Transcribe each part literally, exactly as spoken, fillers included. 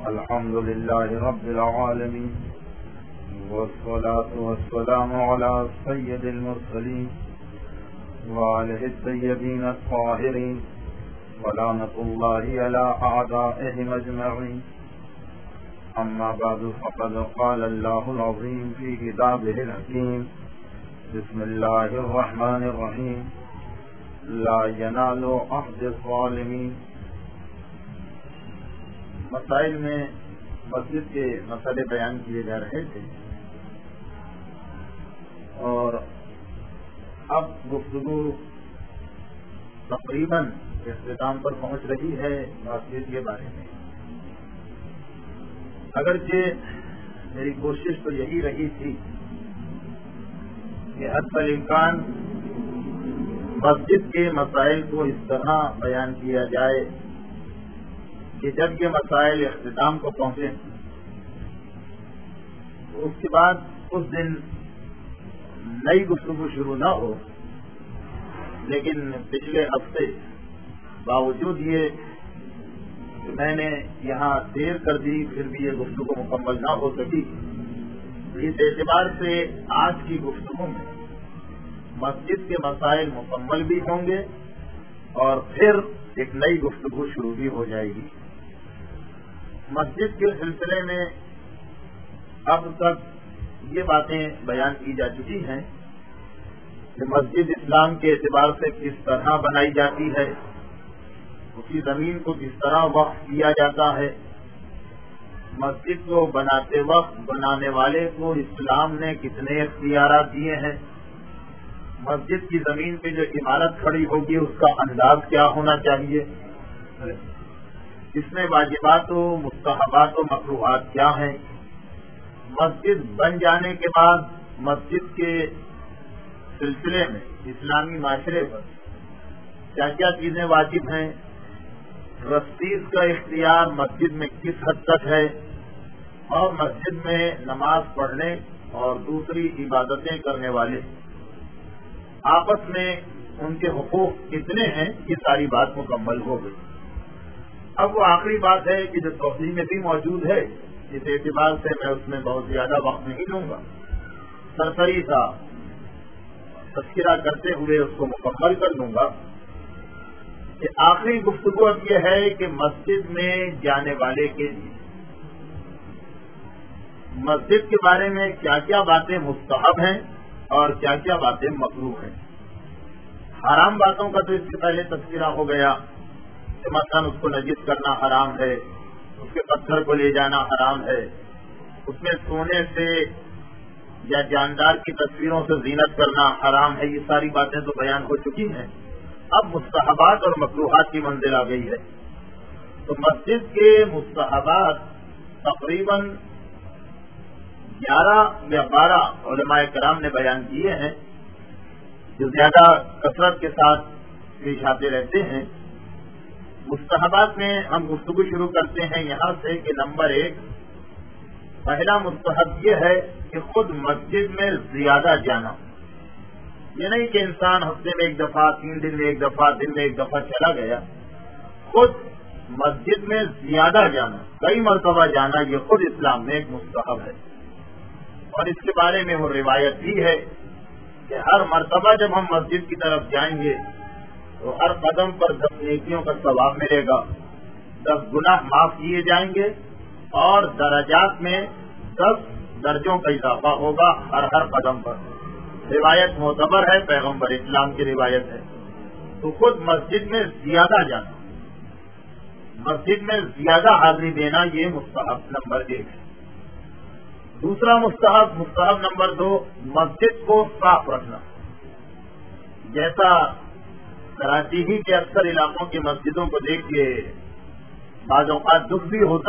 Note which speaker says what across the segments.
Speaker 1: الحمد لله رب العالمين، والصلاة والسلام على سيد المرسلين وآله الطيبين الطاهرين، ولعنة الله على أعدائهم أجمعين. أما بعد، فقد قال الله العظيم في كتابه الحكيم: بسم الله الرحمن الرحيم. لا ينال عهد الظالمين. مسائل میں مسجد کے مسئلے بیان کیے جا رہے تھے، اور اب گفتگو تقریباً اختتام پر پہنچ رہی ہے مسجد کے بارے میں. اگرچہ میری کوشش تو یہی رہی تھی کہ حد الامکان مسجد کے مسائل کو اس طرح بیان کیا جائے کہ جب یہ مسائل اختتام کو پہنچے تو اس کے بعد اس دن نئی گفتگو شروع نہ ہو. لیکن پچھلے ہفتے باوجود یہ کہ میں نے یہاں دیر کر دی، پھر بھی یہ گفتگو مکمل نہ ہو سکی. اس اعتبار سے آج کی گفتگو میں مسجد کے مسائل مکمل بھی ہوں گے اور پھر ایک نئی گفتگو شروع بھی ہو جائے گی. مسجد کے سلسلے میں اب تک یہ باتیں بیان کی جا چکی ہیں کہ مسجد اسلام کے اعتبار سے کس طرح بنائی جاتی ہے، اس کی زمین کو کس طرح وقف کیا جاتا ہے، مسجد کو بناتے وقت بنانے والے کو اسلام نے کتنے اختیارات دیے ہیں، مسجد کی زمین پہ جو عمارت کھڑی ہوگی اس کا انداز کیا ہونا چاہیے، اس میں واجبات و مستحبات و مکروہات کیا ہیں، مسجد بن جانے کے بعد مسجد کے سلسلے میں اسلامی معاشرے پر کیا کیا چیزیں واجب ہیں، رسیز کا اختیار مسجد میں کس حد تک ہے، اور مسجد میں نماز پڑھنے اور دوسری عبادتیں کرنے والے آپس میں ان کے حقوق کتنے ہیں، یہ ساری بات مکمل ہو گئی. اب وہ آخری بات ہے کہ جو توضیح میں بھی موجود ہے، اس اعتبار سے میں اس میں بہت زیادہ وقت نہیں لوں گا، سرسری سا تذکرہ کرتے ہوئے اس کو مکمل کر لوں گا کہ آخری گفتگو اب یہ ہے کہ مسجد میں جانے والے کے لیے مسجد کے بارے میں کیا کیا باتیں مستحب ہیں اور کیا کیا باتیں مکروہ ہیں. حرام باتوں کا تو اس سے پہلے تذکرہ ہو گیا کہ مثلاً اس کو نجس کرنا حرام ہے، اس کے پتھر کو لے جانا حرام ہے، اس میں سونے سے یا جاندار کی تصویروں سے زینت کرنا حرام ہے. یہ ساری باتیں تو بیان ہو چکی ہیں. اب مستحبات اور مکروہات کی منزل آ گئی ہے. تو مسجد کے مستحبات تقریباً گیارہ یا بارہ علماء کرام نے بیان کیے ہیں، جو زیادہ کثرت کے ساتھ پیش آتے رہتے ہیں. مستحبات میں ہم گفتگو شروع کرتے ہیں یہاں سے کہ نمبر ایک، پہلا مستحب یہ ہے کہ خود مسجد میں زیادہ جانا. یہ نہیں کہ انسان ہفتے میں ایک دفعہ، تین دن میں ایک دفعہ، دن میں ایک دفعہ چلا گیا. خود مسجد میں زیادہ جانا، کئی مرتبہ جانا، یہ خود اسلام میں ایک مستحب ہے. اور اس کے بارے میں وہ روایت بھی ہے کہ ہر مرتبہ جب ہم مسجد کی طرف جائیں گے تو ہر قدم پر دس نیکیوں کا ثواب ملے گا، دس گناہ معاف کیے جائیں گے، اور درجات میں دس درجوں کا اضافہ ہوگا ہر ہر قدم پر. روایت معتبر ہے، پیغمبر اسلام کی روایت ہے. تو خود مسجد میں زیادہ جانا، مسجد میں زیادہ حاضری دینا، یہ مستحب نمبر ایک ہے. دوسرا مستحب مستحب نمبر دو، مسجد کو صاف رکھنا. جیسا کراچی ہی کے اکثر علاقوں کی مسجدوں کو دیکھ کے بعض اوقات دکھ بھی ہوتا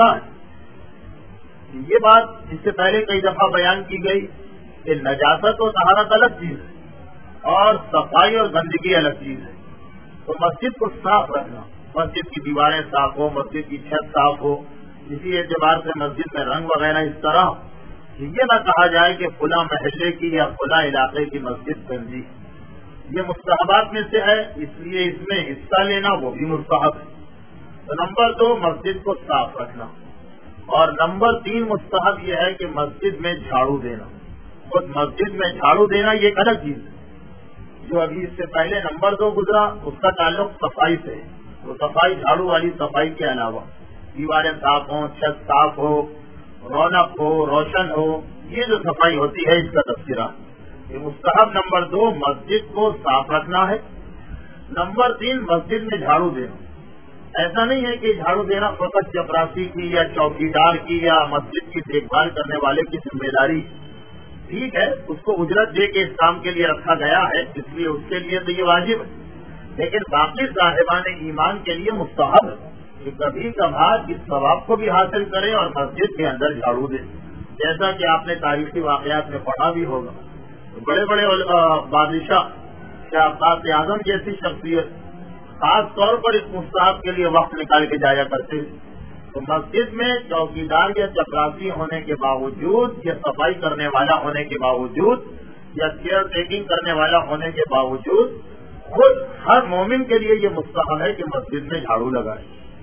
Speaker 1: ہے. یہ بات اس سے پہلے کئی دفعہ بیان کی گئی کہ نجاست و طہارت الگ چیز ہے اور صفائی اور گندگی الگ چیز ہے. تو مسجد کو صاف رکھنا، مسجد کی دیواریں صاف ہو، مسجد کی چھت صاف ہو. اسی اعتبار سے مسجد میں رنگ وغیرہ اس طرح یہ نہ کہا جائے کہ فلاں محلے کی یا فلاں علاقے کی مسجد گندی. یہ مستحبات میں سے ہے، اس لیے اس میں حصہ لینا وہ بھی مستحب ہے. تو نمبر دو، مسجد کو صاف رکھنا. اور نمبر تین مستحب یہ ہے کہ مسجد میں جھاڑو دینا. خود مسجد میں جھاڑو دینا یہ ایک الگ چیز ہے. جو ابھی اس سے پہلے نمبر دو گزرا اس کا تعلق صفائی سے. تو صفائی جھاڑو والی صفائی کے علاوہ دیواریں صاف ہوں, چھت صاف ہو, رونق ہو, روشن ہو, یہ جو صفائی ہوتی ہے اس کا تذکرہ. یہ مستحب نمبر دو مسجد کو صاف رکھنا ہے. نمبر تین مسجد میں جھاڑو دینا. ایسا نہیں ہے کہ جھاڑو دینا فقط چپراسی کی یا چوکیدار کی یا مسجد کی دیکھ بھال کرنے والے کی ذمہ داری. ٹھیک ہے, اس کو اجرت دے کے اس کام کے لیے رکھا گیا ہے, اس لیے اس کے لیے تو یہ واجب ہے. لیکن باقی صاحبان ایمان کے لیے مستحب ہے کہ کبھی کبھار اس ثواب کو بھی حاصل کریں اور مسجد کے اندر جھاڑو دیں. جیسا کہ آپ نے تاریخی واقعات میں پڑھا بھی ہوگا, بڑے بڑے بادشاہ شاہ عباس اعظم جیسی شخصیت خاص طور پر اس مستحب کے لیے وقت نکال کے جایا کرتے. تو مسجد میں چوکیدار یا چپراسی ہونے کے باوجود یا صفائی کرنے والا ہونے کے باوجود یا کیئر ٹیکنگ کرنے والا ہونے کے باوجود خود ہر مومن کے لیے یہ مستحب ہے کہ مسجد میں جھاڑو لگائے.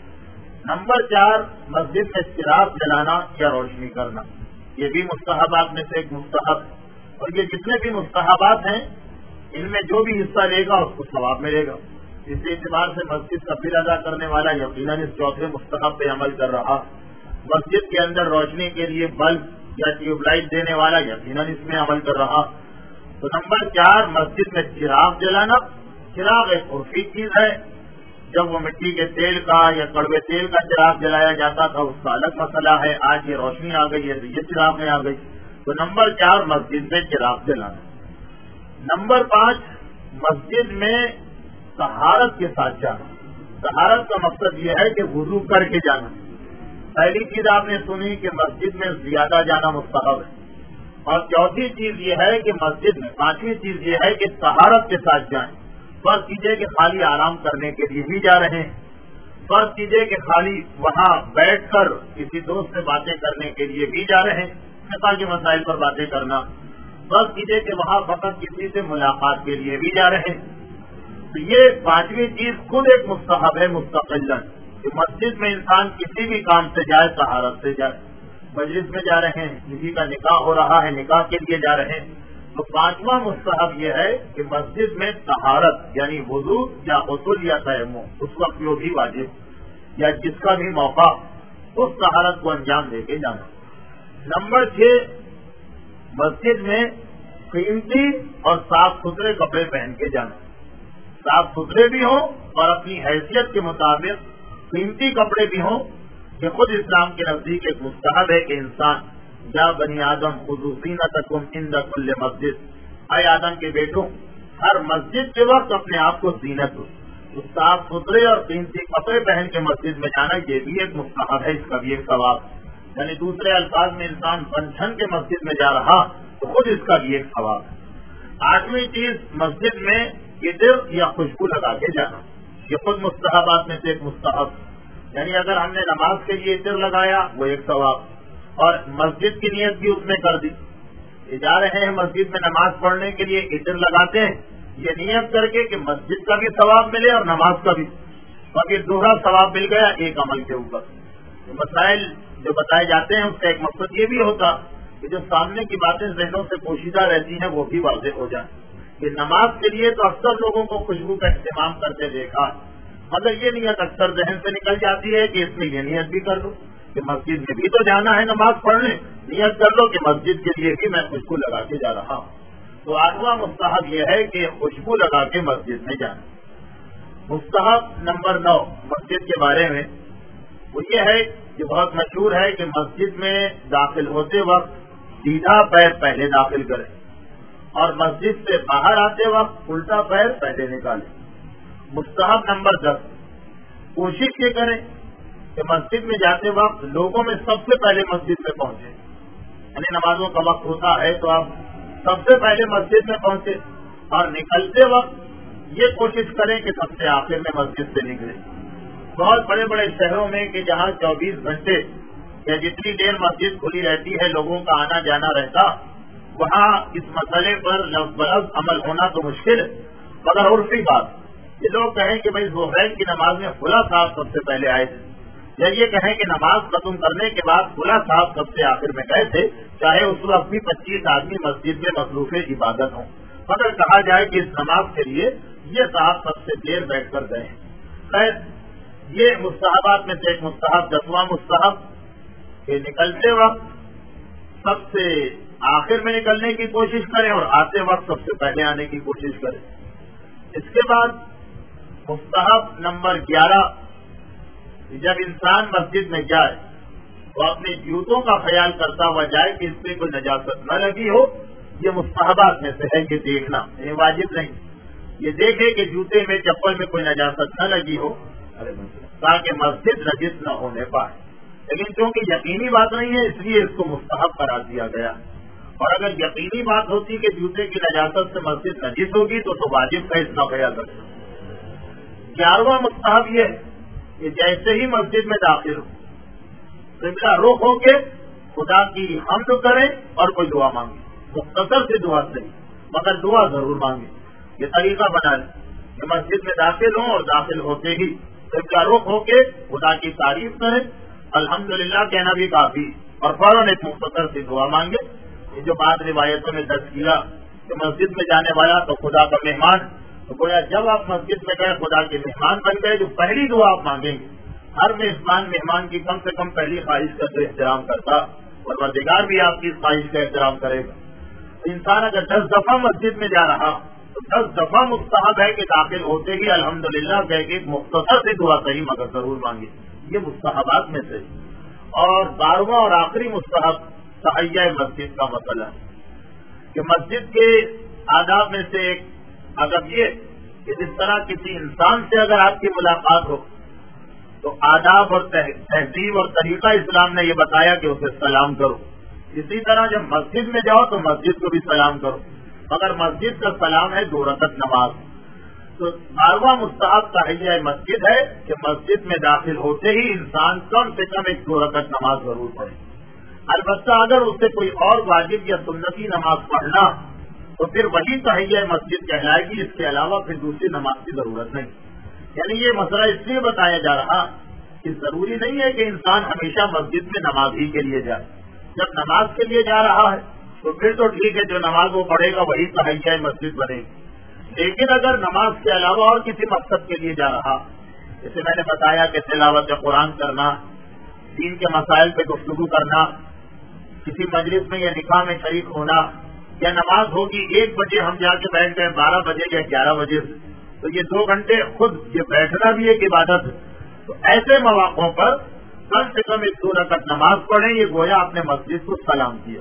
Speaker 1: نمبر چار مسجد میں چراغ جلانا یا روشنی کرنا. یہ بھی مستحبات میں سے ایک مستحب. اور یہ جتنے بھی مستحبات ہیں ان میں جو بھی حصہ لے گا اس کو ثواب ملے گا. اس اعتبار سے مسجد کا بل ادا کرنے والا یقیناً اس چوتھے مستحب پہ عمل کر رہا. مسجد کے اندر روشنی کے لیے بلب یا ٹیوب لائٹ دینے والا یقیناً اس میں عمل کر رہا. تو نمبر چار مسجد میں چراغ جلانا. چراغ ایک عرفی چیز ہے. جب وہ مٹی کے تیل کا یا کڑوے تیل کا چراغ جلایا جاتا تھا اس کا الگ مسئلہ ہے. آج یہ روشنی آ گئی ہے تو یہ چراغ میں آ گئی. تو نمبر چار مسجد میں چراغ جلانا. نمبر پانچ مسجد میں طہارت کے ساتھ جانا. طہارت کا مقصد یہ ہے کہ وضو کر کے جانا. پہلی چیز آپ نے سنی کہ مسجد میں زیادہ جانا مستحب ہے. اور چوتھی چیز یہ ہے کہ مسجد میں پانچویں چیز یہ ہے کہ طہارت کے ساتھ جائیں. فرض کیجیے کہ خالی آرام کرنے کے لیے بھی جا رہے ہیں. فرض کیجیے کہ خالی وہاں بیٹھ کر کسی دوست سے باتیں کرنے کے لیے بھی جا رہے ہیں, فقہ کے مسائل پر باتیں کرنا. فرض کیجیے کہ وہاں فقط کسی سے ملاقات کے لیے بھی جا رہے ہیں. تو یہ پانچویں چیز خود ایک مستحب ہے مستقلاً کہ مسجد میں انسان کسی بھی کام سے جائے طہارت سے جائے. مجلس میں جا رہے ہیں, کسی کا نکاح ہو رہا ہے, نکاح کے لیے جا رہے ہیں, تو پانچواں مستحب یہ ہے کہ مسجد میں طہارت یعنی وضو یا غسل یا تیمم اس وقت جو بھی واجب یا جس کا بھی موقع اس طہارت کو انجام دے کے جانا. نمبر چھ مسجد میں قیمتی اور صاف ستھرے کپڑے پہن کے جانا. صاف ستھرے بھی ہوں اور اپنی حیثیت کے مطابق قیمتی کپڑے بھی ہوں. یہ خود اسلام کے نزدیک ایک مستحب ہے کہ انسان یا بنی آدم خذوا زینتکم عند کل مسجد, اے آدم کے بیٹوں ہر مسجد کے وقت اپنے آپ کو زینت دو. تو صاف ستھرے اور قیمتی کپڑے پہن کے مسجد میں جانا یہ بھی ایک مستحب ہے, اس کا بھی ایک ثواب. یعنی دوسرے الفاظ میں انسان بن ٹھن کے مسجد میں جا رہا تو خود اس کا بھی ایک ثواب ہے. آٹھویں چیز مسجد میں عطر یا خوشبو لگا کے جانا. یہ خود مستحبات میں سے ایک مستحب. یعنی اگر ہم نے نماز کے لیے عطر لگایا وہ ایک ثواب, اور مسجد کی نیت بھی اس میں کر دی. یہ جا رہے ہیں مسجد میں نماز پڑھنے کے لیے عطر لگاتے ہیں, یہ نیت کر کے کہ مسجد کا بھی ثواب ملے اور نماز کا بھی, باقی دوسرا ثواب مل گیا ایک عمل کے اوپر. مسائل جو بتائے جاتے ہیں اس کا ایک مقصد یہ بھی ہوتا کہ جو سامنے کی باتیں ذہنوں سے پوشیدہ رہتی ہیں وہ بھی واضح ہو جائیں. کہ نماز کے لیے تو اکثر لوگوں کو خوشبو کا اہتمام کرتے دیکھا, مگر یہ نیت اکثر ذہن سے نکل جاتی ہے کہ اس میں یہ نیت بھی کر لو کہ مسجد میں بھی تو جانا ہے نماز پڑھنے, نیت کر لو کہ مسجد کے لیے بھی میں خوشبو لگا کے جا رہا ہوں. تو آٹھواں مستحب یہ ہے کہ خوشبو لگا کے مسجد میں جانا. مستحب نمبر نو مسجد کے بارے میں وہ یہ ہے کہ بہت مشہور ہے کہ مسجد میں داخل ہوتے وقت سیدھا پیر پہلے داخل کریں اور مسجد سے باہر آتے وقت الٹا پیر پہلے نکالیں. مستحب نمبر دس کوشش یہ کریں کہ مسجد میں جاتے وقت لوگوں میں سب سے پہلے مسجد میں پہنچے. یعنی نمازوں کا وقت ہوتا ہے تو آپ سب سے پہلے مسجد میں پہنچے, اور نکلتے وقت یہ کوشش کریں کہ سب سے آخر میں مسجد سے نکلیں. بہت بڑے بڑے شہروں میں کہ جہاں چوبیس گھنٹے یا جتنی دیر مسجد کھلی رہتی ہے لوگوں کا آنا جانا رہتا, وہاں اس مسئلے پر لفظ بلفظ عمل ہونا تو مشکل ہے. مگر عرفی بات یہ لوگ کہیں کہ بھائی ظہر کی نماز میں فلاں صاحب سب سے پہلے آئے تھے, یا یہ کہیں کہ نماز ختم کرنے کے بعد کھلا صاحب سب سے آخر میں گئے تھے، چاہے اس وقت بھی پچیس آدمی مسجد میں مصروف عبادت ہوں، مگر کہا جائے کہ اس نماز کے لیے یہ صاحب سب سے دیر بیٹھ کر گئے ہیں۔ خیر، یہ مستحبات میں سے ایک مستحب دسواں مستحب کہ نکلتے وقت سب سے آخر میں نکلنے کی کوشش کریں اور آتے وقت سب سے پہلے آنے کی کوشش کریں۔ اس کے بعد مستحب نمبر گیارہ، جب انسان مسجد میں جائے تو اپنے جوتوں کا خیال کرتا ہوا جائے کہ اس میں کوئی نجاست نہ لگی ہو۔ یہ مستحبات میں سے ہے کہ دیکھنا، یہ واجب نہیں، یہ دیکھے کہ جوتے میں چپل میں کوئی نجاست نہ لگی ہو تاکہ مسجد نجس نہ ہونے پائے، لیکن چونکہ یقینی بات نہیں ہے اس لیے اس کو مستحب قرار دیا گیا، اور اگر یقینی بات ہوتی کہ جوتے کی نجاست سے مسجد نجس ہوگی تو تو واجب کا اس کا خیال رکھنا۔ گیارہواں مستحب یہ ہے کہ جیسے ہی مسجد میں داخل ہو قبلہ رخ ہو کے خدا کی حمد کریں اور کوئی دعا مانگے، مختصر سے دعا صحیح مگر دعا ضرور مانگے۔ یہ طریقہ بنا لیں کہ مسجد میں داخل ہوں اور داخل ہوتے ہی قبلہ رخ ہو کے خدا کی تعریف کریں، الحمدللہ کہنا بھی کافی، اور فوراً ایک مختصر سے دعا مانگے۔ یہ جو بات روایتوں میں درج کیا کہ مسجد میں جانے والا تو خدا کا مہمان، تو گویا جب آپ مسجد میں گئے خدا کے مہمان بن گئے، جو پہلی دعا آپ مانگیں گے، ہر مہمان مہمان کی کم سے کم پہلی خواہش کا تو احترام کرتا، پروردگار بھی آپ کی خواہش کا احترام کرے گا۔ انسان اگر دس دفعہ مسجد میں جا رہا تو دس دفعہ مستحب ہے کہ داخل ہوتے ہی الحمدللہ کہہ کے مختصر سے دعا صحیح مگر ضرور مانگے، یہ مستحبات میں سے۔ اور بارہواں اور آخری مستحب تحیہ مسجد کا مسئلہ کہ مسجد کے آداب میں سے ایک اگر یہ کہ جس طرح کسی انسان سے اگر آپ کی ملاقات ہو تو آداب اور تہذیب اور طریقہ اسلام نے یہ بتایا کہ اسے سلام کرو، اسی طرح جب مسجد میں جاؤ تو مسجد کو بھی سلام کرو، مگر مسجد کا سلام ہے دو رکعت نماز۔ تو بارہواں مستحب تحیہ مسجد ہے کہ مسجد میں داخل ہوتے ہی انسان کم سے کم ایک دو رکعت نماز ضرور پڑھے، البتہ اگر اس سے کوئی اور واجب یا سنتی نماز پڑھنا تو پھر وہی تحیہ مسجد کہلائے گی، اس کے علاوہ پھر دوسری نماز کی ضرورت نہیں۔ یعنی یہ مسئلہ اس لیے بتایا جا رہا کہ ضروری نہیں ہے کہ انسان ہمیشہ مسجد میں نماز ہی کے لیے جائے، جب نماز کے لیے جا رہا ہے تو پھر تو ٹھیک ہے، جو نماز وہ پڑھے گا وہی تحیہ مسجد بنے گی، لیکن اگر نماز کے علاوہ اور کسی مقصد کے لیے جا رہا، جیسے میں نے بتایا کہ تلاوت قرآن کرنا، دین کے مسائل پہ گفتگو کرنا، کسی مجلس میں یا نکاح میں شریک ہونا، یا نماز ہوگی ایک بجے ہم جا کے بیٹھ گئے بارہ بجے یا گیارہ بجے سے، تو یہ دو گھنٹے خود یہ بیٹھنا بھی ایک عبادت ہے، تو ایسے مواقعوں پر کم سے کم ایک دو رکعت نماز پڑھیں، یہ گویا آپ نے مسجد کو سلام کیا۔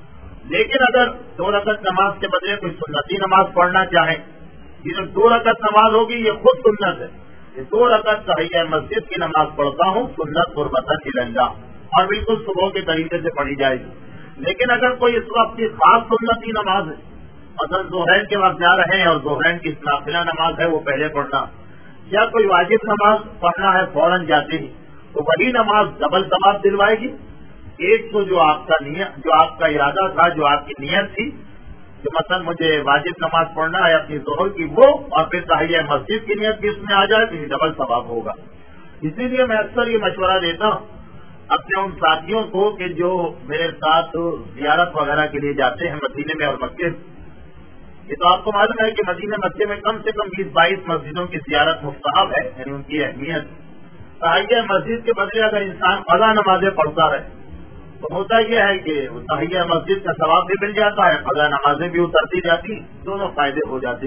Speaker 1: لیکن اگر دو رکعت نماز کے بدلے کوئی سنتی نماز پڑھنا چاہیں، یہ جو دو رکعت نماز ہوگی یہ خود سنت ہے، یہ دو رکعت تحیہ مسجد کی نماز پڑھتا ہوں سنت قربتاً الاللہ، اور بالکل صبح کے طریقے سے پڑھی جائے گی۔ لیکن اگر کوئی اس وقت کی خاص سنتی نماز ہے، مثلا ظہرین کے وقت جا رہے ہیں اور ظہرین کی نافلہ نماز ہے وہ پہلے پڑھنا، یا کوئی واجب نماز پڑھنا ہے فوراً جاتے ہی، تو وہی نماز ڈبل ثواب دلوائے گی۔ ایک تو جو آپ کا نیت، جو آپ کا ارادہ تھا، جو آپ کی نیت تھی کہ مثلا مجھے واجب نماز پڑھنا ہے اپنی ظہر کی، وہ اور پھر تحیہ مسجد کی نیت بھی اس میں آ جائے تو یہ ڈبل ثواب ہوگا۔ اسی لیے میں اکثر یہ مشورہ دیتا ہوں اپنے ان ساتھیوں کو کہ جو میرے ساتھ زیارت وغیرہ کے لیے جاتے ہیں مدینے میں اور مکے میں، یہ تو آپ کو معلوم ہے کہ مدینہ مکے میں کم سے کم بیس بائیس مسجدوں کی زیارت مستحب ہے، یعنی ان کی اہمیت۔ تحیہ مسجد کے بدلے اگر انسان قضا نمازیں پڑھتا رہے تو ہوتا یہ ہے کہ تحیہ مسجد کا ثواب بھی مل جاتا ہے، قضا نمازیں بھی اترتی جاتی، دونوں فائدے ہو جاتے۔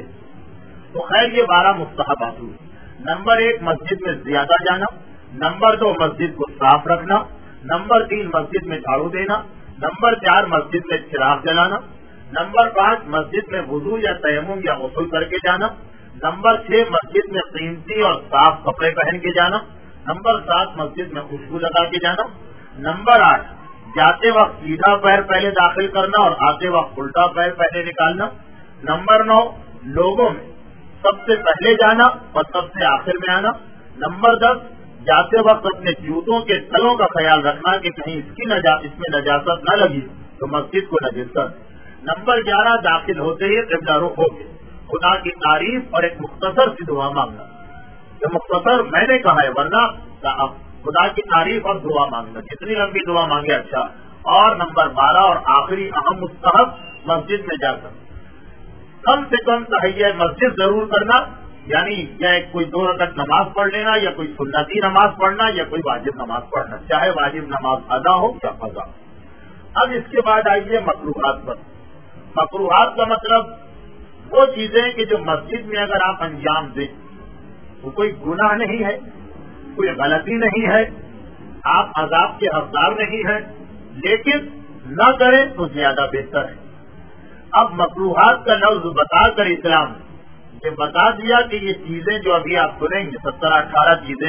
Speaker 1: تو خیر یہ بارہ مستحبات ہوئے۔ نمبر ایک مسجد میں زیادہ جانا، نمبر دو مسجد کو صاف رکھنا، نمبر تین مسجد میں جھاڑو دینا، نمبر چار مسجد میں چراغ جلانا، نمبر پانچ مسجد میں وضو یا تیمم یا غسل کر کے جانا، نمبر چھ مسجد میں قیمتی اور صاف کپڑے پہن کے جانا، نمبر سات مسجد میں خوشبو لگا کے جانا، نمبر آٹھ جاتے وقت سیدھا پیر پہلے داخل کرنا اور آتے وقت الٹا پیر پہلے نکالنا، نمبر نو لوگوں میں سب سے پہلے جانا اور سب سے آخر میں آنا، نمبر دس جاتے وقت اپنے جوتوں کے تلوں کا خیال رکھنا کہ کہیں اس کی نجا اس میں نجاست نہ لگی تو مسجد کو نجس کر، نمبر گیارہ داخل ہوتے ہی قبلہ رخ ہو کے خدا کی تعریف اور ایک مختصر سی دعا مانگنا۔ جو مختصر میں نے کہا ہے، ورنہ خدا کی تعریف اور دعا مانگنا، جتنی لمبی دعا مانگے اچھا. اور نمبر بارہ اور آخری اہم مستحب، مسجد میں جا کر کم سے کم تحیہ مسجد ضرور کرنا، یعنی یا کوئی دو رکعت نماز پڑھ لینا، یا کوئی سنتی نماز پڑھنا، یا کوئی واجب نماز پڑھنا، چاہے واجب نماز ادا ہو یا قضا. اب اس کے بعد آئیے مکروہات پر. مکروہات کا مطلب وہ چیزیں کہ جو مسجد میں اگر آپ انجام دیں تو کوئی گناہ نہیں ہے، کوئی غلطی نہیں ہے، آپ عذاب کے حقدار نہیں ہیں، لیکن نہ کریں تو زیادہ بہتر ہے. اب مکروہات کا لفظ بتا کر اسلام نے بتا دیا کہ یہ چیزیں جو ابھی آپ سنیں گے سترہ اٹھارہ چیزیں،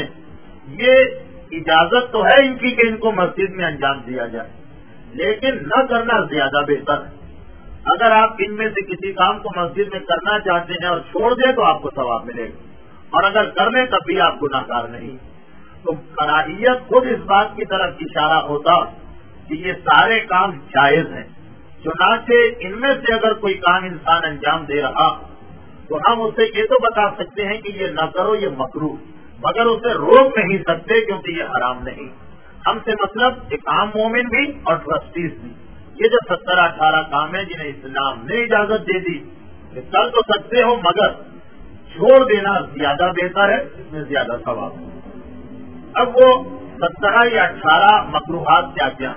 Speaker 1: یہ اجازت تو ہے ان کی کہ ان کو مسجد میں انجام دیا جائے، لیکن نہ کرنا زیادہ بہتر ہے. اگر آپ ان میں سے کسی کام کو مسجد میں کرنا چاہتے ہیں اور چھوڑ دیں تو آپ کو ثواب ملے گا، اور اگر کر لیں تب بھی آپ گناہ گار نہیں. تو کراہیت خود اس بات کی طرف اشارہ ہوتا کہ یہ سارے کام جائز ہیں. چنانچہ ان میں سے اگر کوئی کام انسان انجام دے رہا تو ہم اسے یہ تو بتا سکتے ہیں کہ یہ نہ کرو، یہ مکروہ، مگر اسے روک نہیں سکتے کیونکہ یہ حرام نہیں. ہم سے مطلب ایک عام مومن بھی اور ٹرسٹیز بھی، یہ جو سترہ اٹھارہ کام ہیں جنہیں اسلام نے اجازت دے دی کہ کر تو سکتے ہو مگر چھوڑ دینا زیادہ بہتر ہے، اس میں زیادہ ثواب ہے. اب وہ سترہ یا اٹھارہ مکروہات کیا کیا؟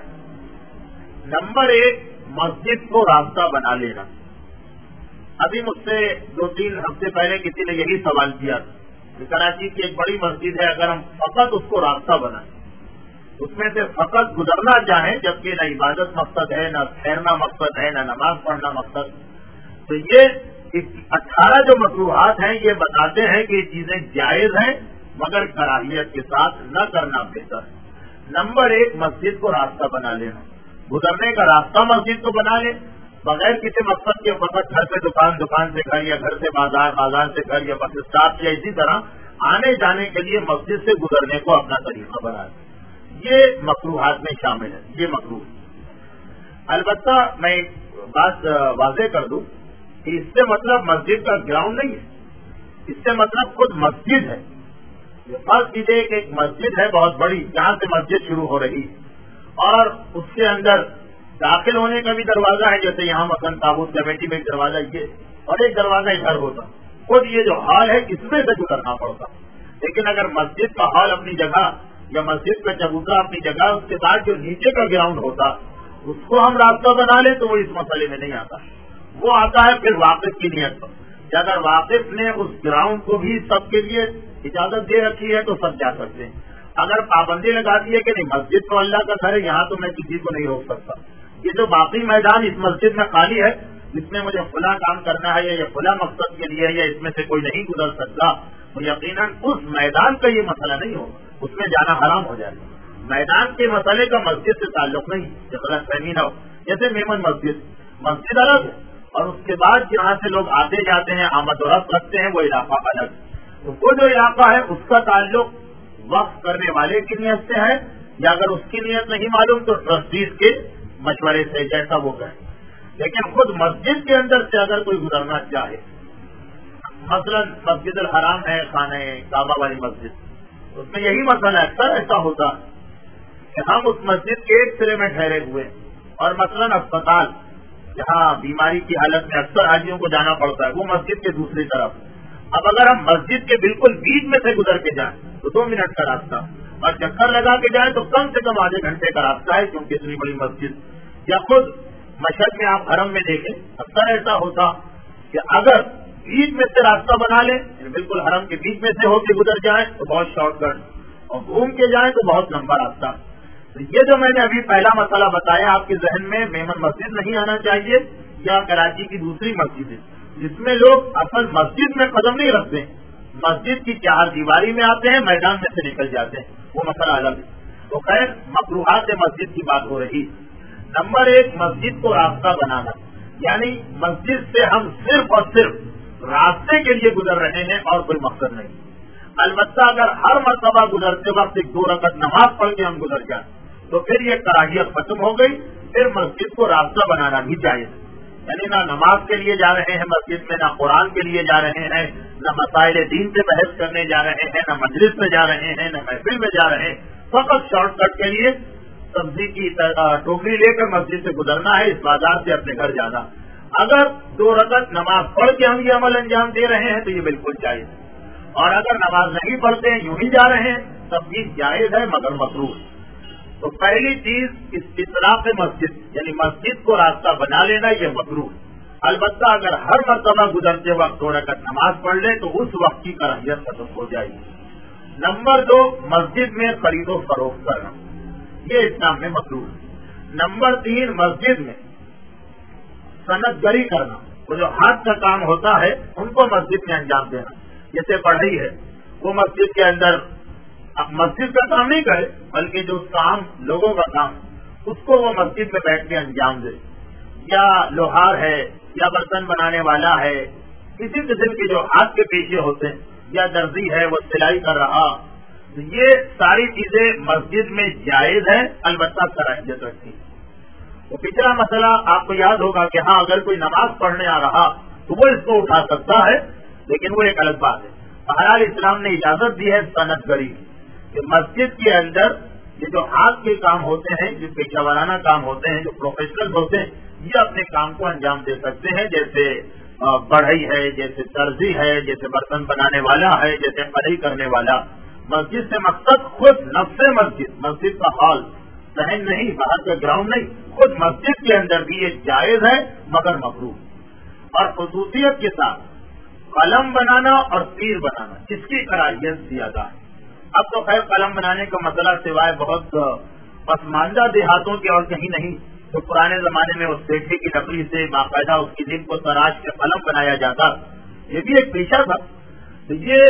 Speaker 1: نمبر ایک، مسجد کو راستہ بنا لینا. ابھی مجھ سے دو تین ہفتے پہلے کسی نے یہی سوال کیا کہ کراچی کی ایک بڑی مسجد ہے، اگر ہم فقط اس کو راستہ بنائیں، اس میں سے فقط گزرنا چاہیں جبکہ نہ عبادت مقصد ہے، نہ ٹھہرنا مقصد ہے، نہ نماز پڑھنا مقصد، تو یہ اٹھارہ جو مکروہات ہیں یہ بتاتے ہیں کہ یہ چیزیں جائز ہیں مگر کراہیت کے ساتھ نہ کرنا بہتر ہے. نمبر ایک، مسجد کو راستہ بنا لینا. گزرنے کا راستہ مسجد کو بنا لیں بغیر کسی مقصد کے، فقط گھر سے دکان، دکان سے گھر، یا گھر سے بازار، بازار سے گھر، یا بس اسٹاپ، یا اسی طرح آنے جانے کے لیے مسجد سے گزرنے کو اپنا طریقہ بنا لیں. یہ مکروہات میں شامل ہے، یہ مکروہ. البتہ میں ایک بات واضح کر دوں کہ اس سے مطلب مسجد کا گراؤنڈ نہیں ہے، اس سے مطلب خود مسجد ہے. فرض کیجیے کہ ایک مسجد ہے بہت بڑی، جہاں سے مسجد شروع ہو رہی اور اس کے اندر داخل ہونے کا بھی دروازہ ہے، جیسے یہاں مثلاً تابوت کمیٹی میں ایک دروازہ یہ، اور ایک دروازہ ادھر ہوتا. خود یہ جو ہال ہے اس میں سے گزرنا پڑتا. لیکن اگر مسجد کا ہال اپنی جگہ یا مسجد کا چبوترا اپنی جگہ، اس کے ساتھ جو نیچے کا گراؤنڈ ہوتا اس کو ہم راستہ بنا لیں تو وہ اس مسئلے میں نہیں آتا. وہ آتا ہے پھر واقف کی نیت پر، کہ اگر واقف نے اس گراؤنڈ کو بھی سب کے لیے اجازت دے رکھی ہے تو سب جا سکتے ہیں. اگر پابندی لگا دی ہے کہ نہیں مسجد تو اللہ کا گھر ہے، یہاں تو میں کسی کو نہیں روک سکتا، یہ جو باقی میدان اس مسجد میں خالی ہے جس میں مجھے کھلا کام کرنا ہے یا کھلا مقصد کے لیے، یا اس میں سے کوئی نہیں گزر سکتا، تو یقیناً اس میدان کا یہ مسئلہ نہیں ہوگا، اس میں جانا حرام ہو جائے گا. میدان کے مسئلے کا مسجد سے تعلق نہیں، جو غلط فہمی نہ ہو. جیسے میمن مسجد مسجد الگ ہے اور اس کے بعد جہاں سے لوگ آتے جاتے ہیں، آمد و رفت رکھتے ہیں، وہ علاقہ الگ. تو وہ جو علاقہ ہے اس کا تعلق وقف کرنے والے کی نیت سے ہے، یا اگر اس کی نیت نہیں معلوم تو ٹرسٹیز کے مشورے سے، جیسا وہ کہیں. لیکن خود مسجد کے اندر سے اگر کوئی گزرنا چاہے، مثلا مسجد الحرام ہے، خانہ کعبہ والی مسجد، اس میں یہی مسئلہ ہے. اکثر ایسا ہوتا کہ ہم اس مسجد کے ایک سرے میں ٹھہرے ہوئے، اور مثلا اسپتال جہاں بیماری کی حالت میں اکثر حاجیوں کو جانا پڑتا ہے وہ مسجد کے دوسری طرف. اب اگر ہم مسجد کے بالکل بیچ میں سے گزر کے جائیں تو دو منٹ کا راستہ، اور چکر لگا کے جائیں تو کم سے کم آدھے گھنٹے کا راستہ ہے، کیونکہ اتنی بڑی مسجد. یا خود مشہد میں آپ حرم میں دیکھیں، اکثر ایسا ہوتا کہ اگر بیچ میں سے راستہ بنا لیں، بالکل حرم کے بیچ میں سے ہو کے گزر جائیں تو بہت شارٹ کٹ، اور گھوم کے جائیں تو بہت لمبا راستہ. تو یہ جو میں نے ابھی پہلا مسئلہ بتایا آپ کے ذہن میں، میمن مسجد نہیں آنا چاہیے، یا کراچی کی دوسری مسجد ہے جس میں لوگ اصل مسجد میں قدم نہیں رکھتے، مسجد کی چار دیواری میں آتے ہیں، میدان میں سے نکل جاتے ہیں، وہ مسئلہ الگ ہے. تو خیر مکروہات مسجد کی بات ہو رہی. نمبر ایک، مسجد کو راستہ بنانا، یعنی مسجد سے ہم صرف اور صرف راستے کے لیے گزر رہے ہیں اور کوئی مقصد نہیں. البتہ اگر ہر مرتبہ گزرتے وقت ایک دو رکعت نماز پڑھ کے ہم گزر جائیں تو پھر یہ کراہیت ختم ہو گئی. پھر مسجد کو راستہ بنانا بھی چاہیے، یعنی نہ نماز کے لیے جا رہے ہیں مسجد میں، نہ قرآن کے لیے جا رہے ہیں، نہ مسائل دین سے بحث کرنے جا رہے ہیں، نہ مجلس میں جا رہے ہیں، نہ محفل میں جا رہے ہیں، فقط شارٹ کٹ کے لیے سبزی کی ٹوکری لے کر مسجد سے گزرنا ہے، اس بازار سے اپنے گھر جانا. اگر دو رکعت نماز پڑھ کے ہم یہ عمل انجام دے رہے ہیں تو یہ بالکل جائز ہے، اور اگر نماز نہیں پڑھتے ہیں یوں ہی جا رہے ہیں تب بھی جائز ہے مگر مکروہ. تو پہلی چیز استطراق مسجد، یعنی مسجد کو راستہ بنا لینا، یہ مکروہ. البتہ اگر ہر مرتبہ گزرتے وقت دو رکعت نماز پڑھ لے تو اس وقت کی کراہیت ختم ہو جائے گی. نمبر دو، مسجد میں خرید و فروخت کرنا، یہ اسلام میں مکروہ ہے. نمبر تین، مسجد میں صنعت گری کرنا، وہ جو ہاتھ کا کام ہوتا ہے ان کو مسجد میں انجام دینا. جیسے پڑھائی ہے، وہ مسجد کے اندر مسجد کا کام نہیں کرے بلکہ جو کام لوگوں کا کام اس کو وہ مسجد میں بیٹھ کے انجام دے. یا لوہار ہے، یا برتن بنانے والا ہے، کسی قسم کے جو ہاتھ کے پیشے ہوتے ہیں، یا درزی ہے وہ سلائی کر رہا، یہ ساری چیزیں مسجد میں جائز ہیں، البتہ کراہیت رکھتی. تو پچھلا مسئلہ آپ کو یاد ہوگا کہ ہاں اگر کوئی نماز پڑھنے آ رہا تو وہ اس کو اٹھا سکتا ہے، لیکن وہ ایک الگ بات ہے. بہرحال اسلام نے اجازت دی ہے صنعت گری کی، کہ مسجد کے اندر یہ جو ہاتھ کے کام ہوتے ہیں، جو پیشہ ورانہ کام ہوتے ہیں، جو پروفیشنل ہوتے ہیں، یہ اپنے کام کو انجام دے سکتے ہیں. جیسے بڑھئی ہے، جیسے درزی ہے، جیسے برتن بنانے والا ہے، جیسے پڑھائی کرنے والا. مسجد سے مقصد خود نفس مسجد، مسجد کا ہال، صحن نہیں، باہر کا گراؤنڈ نہیں، خود مسجد کے اندر بھی یہ جائز ہے مگر مکروہ. اور خصوصیت کے ساتھ قلم بنانا اور تیر بنانا، اس کی کراہیت زیادہ ہے. اب تو خیر قلم بنانے کا مسئلہ سوائے بہت پسماندہ دیہاتوں کے اور کہیں نہیں. تو پرانے زمانے میں اس پیٹھے کی لکڑی سے باقاعدہ اس کی دل کو تراش کے قلم بنایا جاتا، یہ بھی ایک پیشہ تھا. تو یہ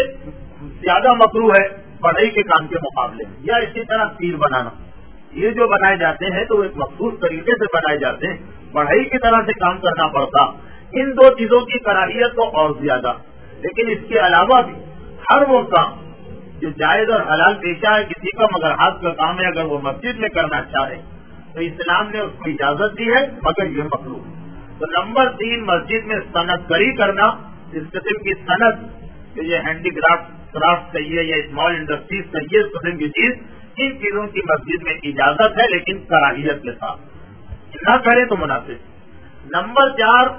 Speaker 1: زیادہ مکروہ ہے پڑھائی کے کام کے مقابلے میں. یا اسی طرح تیر بنانا، یہ جو بنائے جاتے ہیں تو ایک مخصوص طریقے سے بنائے جاتے ہیں، پڑھائی کی طرح سے کام کرنا پڑتا. ان دو چیزوں کی کراہیت تو اور زیادہ. لیکن اس کے علاوہ بھی ہر وہ کام جو جائز اور حلال پیشہ ہے کسی کا مگر ہاتھ کا کام ہے، اگر وہ مسجد میں کرنا چاہے تو اسلام نے اس کو اجازت دی ہے مگر یہ مکروہ. تو نمبر تین، مسجد میں صنعت گری کرنا، اس قسم کی صنعت کہ یہ ہینڈی کرافٹ کرافٹ کہیے یا اسمال انڈسٹریز کہیے، اس قسم کی چیز، ان چیزوں کی مسجد میں اجازت ہے لیکن کراہیت کے ساتھ، نہ کرے تو مناسب. نمبر چار،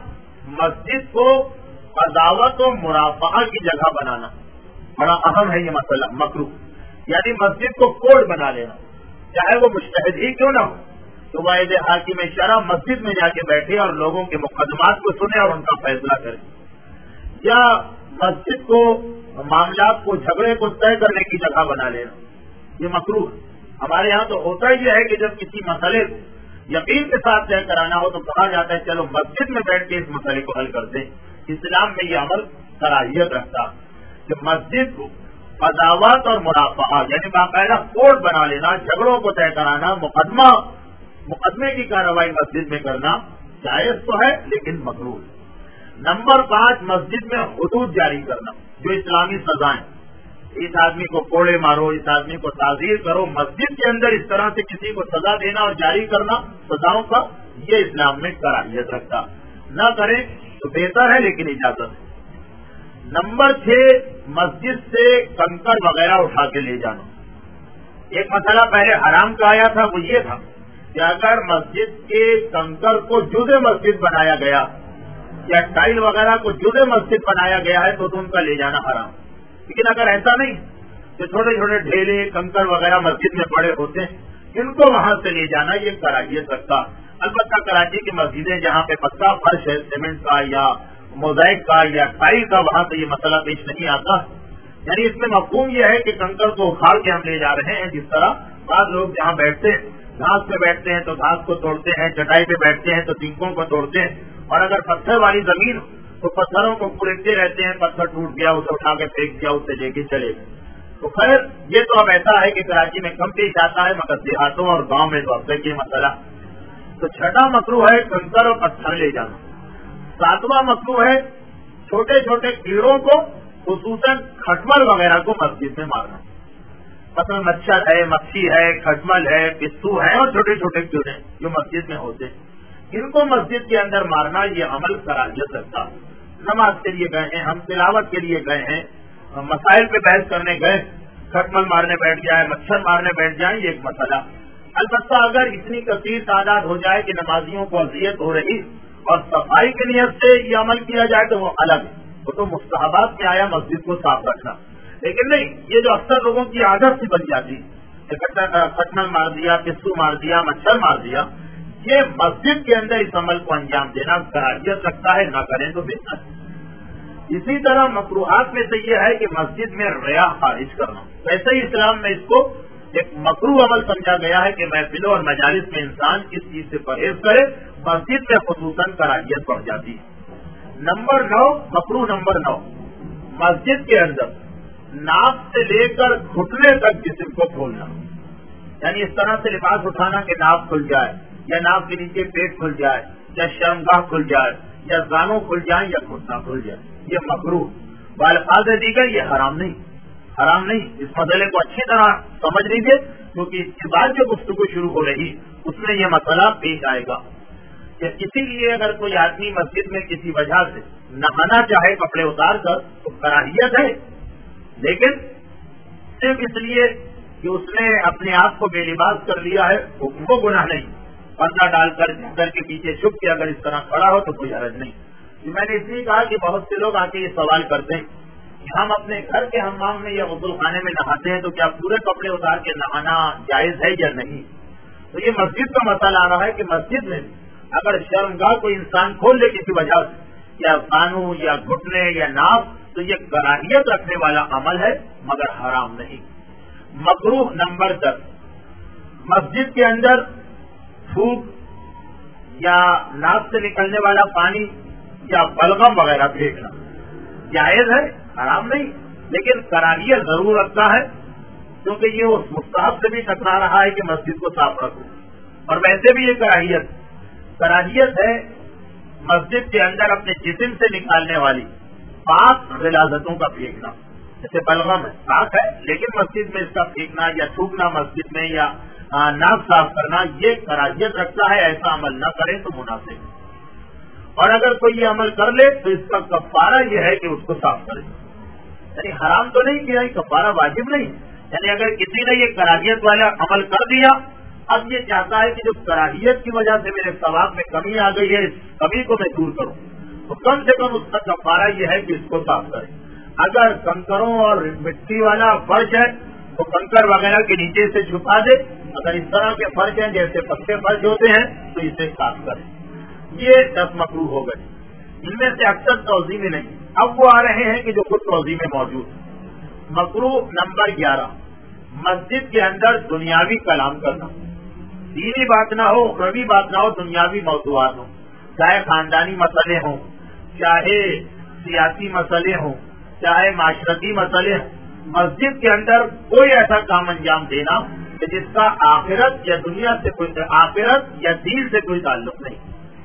Speaker 1: مسجد کو قضاوت و مرافعہ کی جگہ بنانا، بڑا اہم ہے یہ مسئلہ، مکروہ. یعنی مسجد کو کوڈ بنا لینا، چاہے وہ مجتہد ہی کیوں نہ ہو تو واحد حاکم شرع مسجد میں جا کے بیٹھے اور لوگوں کے مقدمات کو سنے اور ان کا فیصلہ کرے. یا مسجد کو معاملات کو جھگڑے کو طے کرنے کی جگہ بنا لینا، یہ مکروہ ہے. ہمارے یہاں تو ہوتا ہی ہے کہ جب کسی مسئلے یقین کے ساتھ طے کرانا ہو تو کہا جاتا ہے چلو مسجد میں بیٹھ کے اس مسئلے کو حل کرتے ہیں. اسلام میں یہ عمل کراہیت رکھتا کہ مسجد کو قضاوت اور مرافعہ یعنی باقاعدہ کوڈ بنا لینا، جھگڑوں کو طے کرانا، مقدمہ مقدمے کی کارروائی مسجد میں کرنا جائز تو ہے لیکن مکروہ. نمبر پانچ، مسجد میں حدود جاری کرنا، جو اسلامی سزائیں، اس آدمی کو کوڑے مارو، اس آدمی کو تعزیر کرو، مسجد کے اندر اس طرح سے کسی کو سزا دینا اور جاری کرنا سزاؤں کا، یہ اسلام میں کراہیت رکھتا. نہ کریں تو بہتر ہے لیکن اجازت ہے. نمبر چھ، مسجد سے کنکر وغیرہ اٹھا کے لے جانا. ایک مسئلہ پہلے حرام کا آیا تھا، وہ یہ تھا کہ اگر مسجد کے کنکر کو جزء مسجد بنایا گیا یا ٹائل وغیرہ کو جزء مسجد بنایا گیا ہے تو ان کا لے جانا حرام. لیکن اگر ایسا نہیں کہ چھوٹے چھوٹے ڈھیلے کنکر وغیرہ مسجد میں پڑے ہوتے ہیں، ان کو وہاں سے لے جانا یہ کراہیت رکھتا. البتہ کراچی کی مسجدیں جہاں پہ پکا فرش ہے، سیمنٹ کا یا موزائک کا یا ٹائل کا، وہاں سے یہ مسئلہ پیش نہیں آتا. یعنی اس میں مفہوم یہ ہے کہ کنکر کو اکھاڑ کے ہم لے جا رہے ہیں. جس طرح بعض لوگ جہاں بیٹھتے ہیں گھاس پہ بیٹھتے ہیں تو گھاس کو توڑتے ہیں، چٹائی پہ بیٹھتے ہیں تو تنکوں کو توڑتے ہیں، اور اگر پتھر والی زمین تو پتھروں کو کڑتے رہتے ہیں، پتھر ٹوٹ گیا اسے اٹھا کے پھینک دیا، اسے لے کے چلے گئے. تو خیر یہ تو اب ایسا ہے کہ کراچی میں کم پیش آتا ہے مگر دیہاتوں اور گاؤں میں تو اب تک یہ مسئلہ. تو چھٹا مکروہ ہے کنکر اور پتھر لے جانا. ساتواں مکروہ ہے چھوٹے چھوٹے کیڑوں کو خصوصاً کھٹمل وغیرہ کو مسجد میں مارنا. مثلا مچھر ہے، مکھی ہے، کھٹمل ہے، پستو ہے اور چھوٹے چھوٹے کیڑے جو مسجد میں ہوتے ہیں، ان کو مسجد کے اندر مارنا یہ عمل کراہیت رکھتا. نماز کے لیے گئے ہیں، ہم تلاوت کے لیے گئے ہیں، مسائل پہ بحث کرنے گئے، کھٹمل مارنے بیٹھ جائے، مچھر مارنے بیٹھ جائیں، یہ ایک مسئلہ۔ البتہ اگر اتنی کثیر تعداد ہو جائے کہ نمازیوں کو اذیت ہو رہی اور صفائی کی نیت سے یہ عمل کیا جائے تو وہ الگ ہے، وہ تو مستحبات میں آیا مسجد کو صاف رکھنا۔ لیکن نہیں، یہ جو اکثر لوگوں کی عادت سی بن جاتی، کھٹمل مار دیا، پسو مار دیا، مچھر مار دیا، یہ مسجد کے اندر اس عمل کو انجام دینا کراہیت رکھتا ہے، نہ کریں تو بہتر ہے۔ اسی طرح مکروہات میں سے یہ ہے کہ مسجد میں ریا خارج کرنا، ویسے ہی اسلام میں اس کو ایک مکروہ عمل سمجھا گیا ہے کہ محفلوں اور مجالس میں انسان کس چیز سے پرہیز کرے، مسجد میں خصوصاً کراہیت بڑھ جاتی ہے۔ نمبر نو، مکروہ نمبر نو، مسجد کے اندر ناف سے لے کر گھٹنے تک جسم کو کھولنا، یعنی اس طرح سے لباس اٹھانا کہ ناف کھل جائے یا ناف کے نیچے پیٹ کھل جائے یا شرمگاہ کھل جائے یا زانوں کھل جائیں یا گھٹنا کھل جائے، یہ مکروہ۔ بالفاظ دیگر یہ حرام نہیں، حرام نہیں۔ اس مسئلے کو اچھی طرح سمجھ لیجیے، کیونکہ اس کے بعد جو گفتگو شروع ہو رہی اس میں یہ مسئلہ پیش آئے گا کہ اسی لیے اگر کوئی آدمی مسجد میں کسی وجہ سے نہانا چاہے کپڑے اتار کر تو کراہیت ہے، لیکن صرف اس لیے کہ اس نے اپنے آپ کو بے لباس کر لیا ہے وہ گناہ نہیں۔ پردہ ڈال کر گھر کے پیچھے چھپ کے اگر اس طرح کھڑا ہو تو کوئی حرج نہیں۔ میں نے اس لیے کہا کہ بہت سے لوگ آ کے یہ سوال کرتے ہیں کہ ہم اپنے گھر کے حمام میں یا غسل خانے میں نہاتے ہیں تو کیا پورے کپڑے اتار کے نہانا جائز ہے یا نہیں؟ تو یہ مسجد کا مسئلہ آ رہا ہے کہ مسجد میں اگر شرمگاہ کو انسان کھول لے کسی وجہ سے یا کانوں یا گھٹنے یا ناف تو یہ کراہیت رکھنے والا عمل ہے مگر حرام نہیں۔ مکروہ نمبر دس، مسجد کے اندر تھوک یا ناک سے نکلنے والا پانی یا بلغم وغیرہ پھینکنا جائز ہے، حرام نہیں، لیکن کراہیت ضرور رکھتا ہے کیونکہ یہ اس مستحب سے بھی ٹکرا رہا ہے کہ مسجد کو صاف رکھو، اور ویسے بھی یہ کراہیت کراہیت ہے مسجد کے اندر اپنے جسم سے نکالنے والی پاک غلاظتوں کا پھینکنا، جیسے بلغم ہے پاک ہے لیکن مسجد میں اس کا پھینکنا یا تھوکنا مسجد میں یا ناک صاف کرنا یہ کراہیت رکھتا ہے، ایسا عمل نہ کرے تو مناسب ہے۔ اور اگر کوئی یہ عمل کر لے تو اس کا کفارہ یہ ہے کہ اس کو صاف کرے، یعنی حرام تو نہیں کیا، کفارہ واجب نہیں، یعنی اگر کسی نے یہ کراہیت والا عمل کر دیا اب یہ چاہتا ہے کہ جو کراہیت کی وجہ سے میرے ثواب میں کمی آ گئی ہے اس کمی کو میں دور کروں تو کم سے کم اس کا کفارہ یہ ہے کہ اس کو صاف کرے۔ اگر کنکروں اور مٹی والا فرش ہے تو کنکر وغیرہ کے نیچے سے چھپا دے، اگر اس طرح کے فرش ہیں جیسے پکے فرش ہوتے ہیں تو اسے صاف کرے۔ یہ دس مکروہ ہو گئے، ان میں سے اکثر توضیح میں نہیں، اب وہ آ رہے ہیں کہ جو خود توضیح میں موجود ہے۔ مکروہ نمبر گیارہ، مسجد کے اندر دنیاوی کلام کرنا، دینی بات نہ ہو، اخروی بات نہ ہو، دنیاوی موضوعات ہوں، چاہے خاندانی مسئلے ہوں، چاہے سیاسی مسئلے ہوں، چاہے معاشرتی مسئلے ہوں، مسجد کے اندر کوئی ایسا کام انجام دینا کہ جس کا آخرت یا دنیا سے کوئی آخرت یا دین سے کوئی تعلق نہیں۔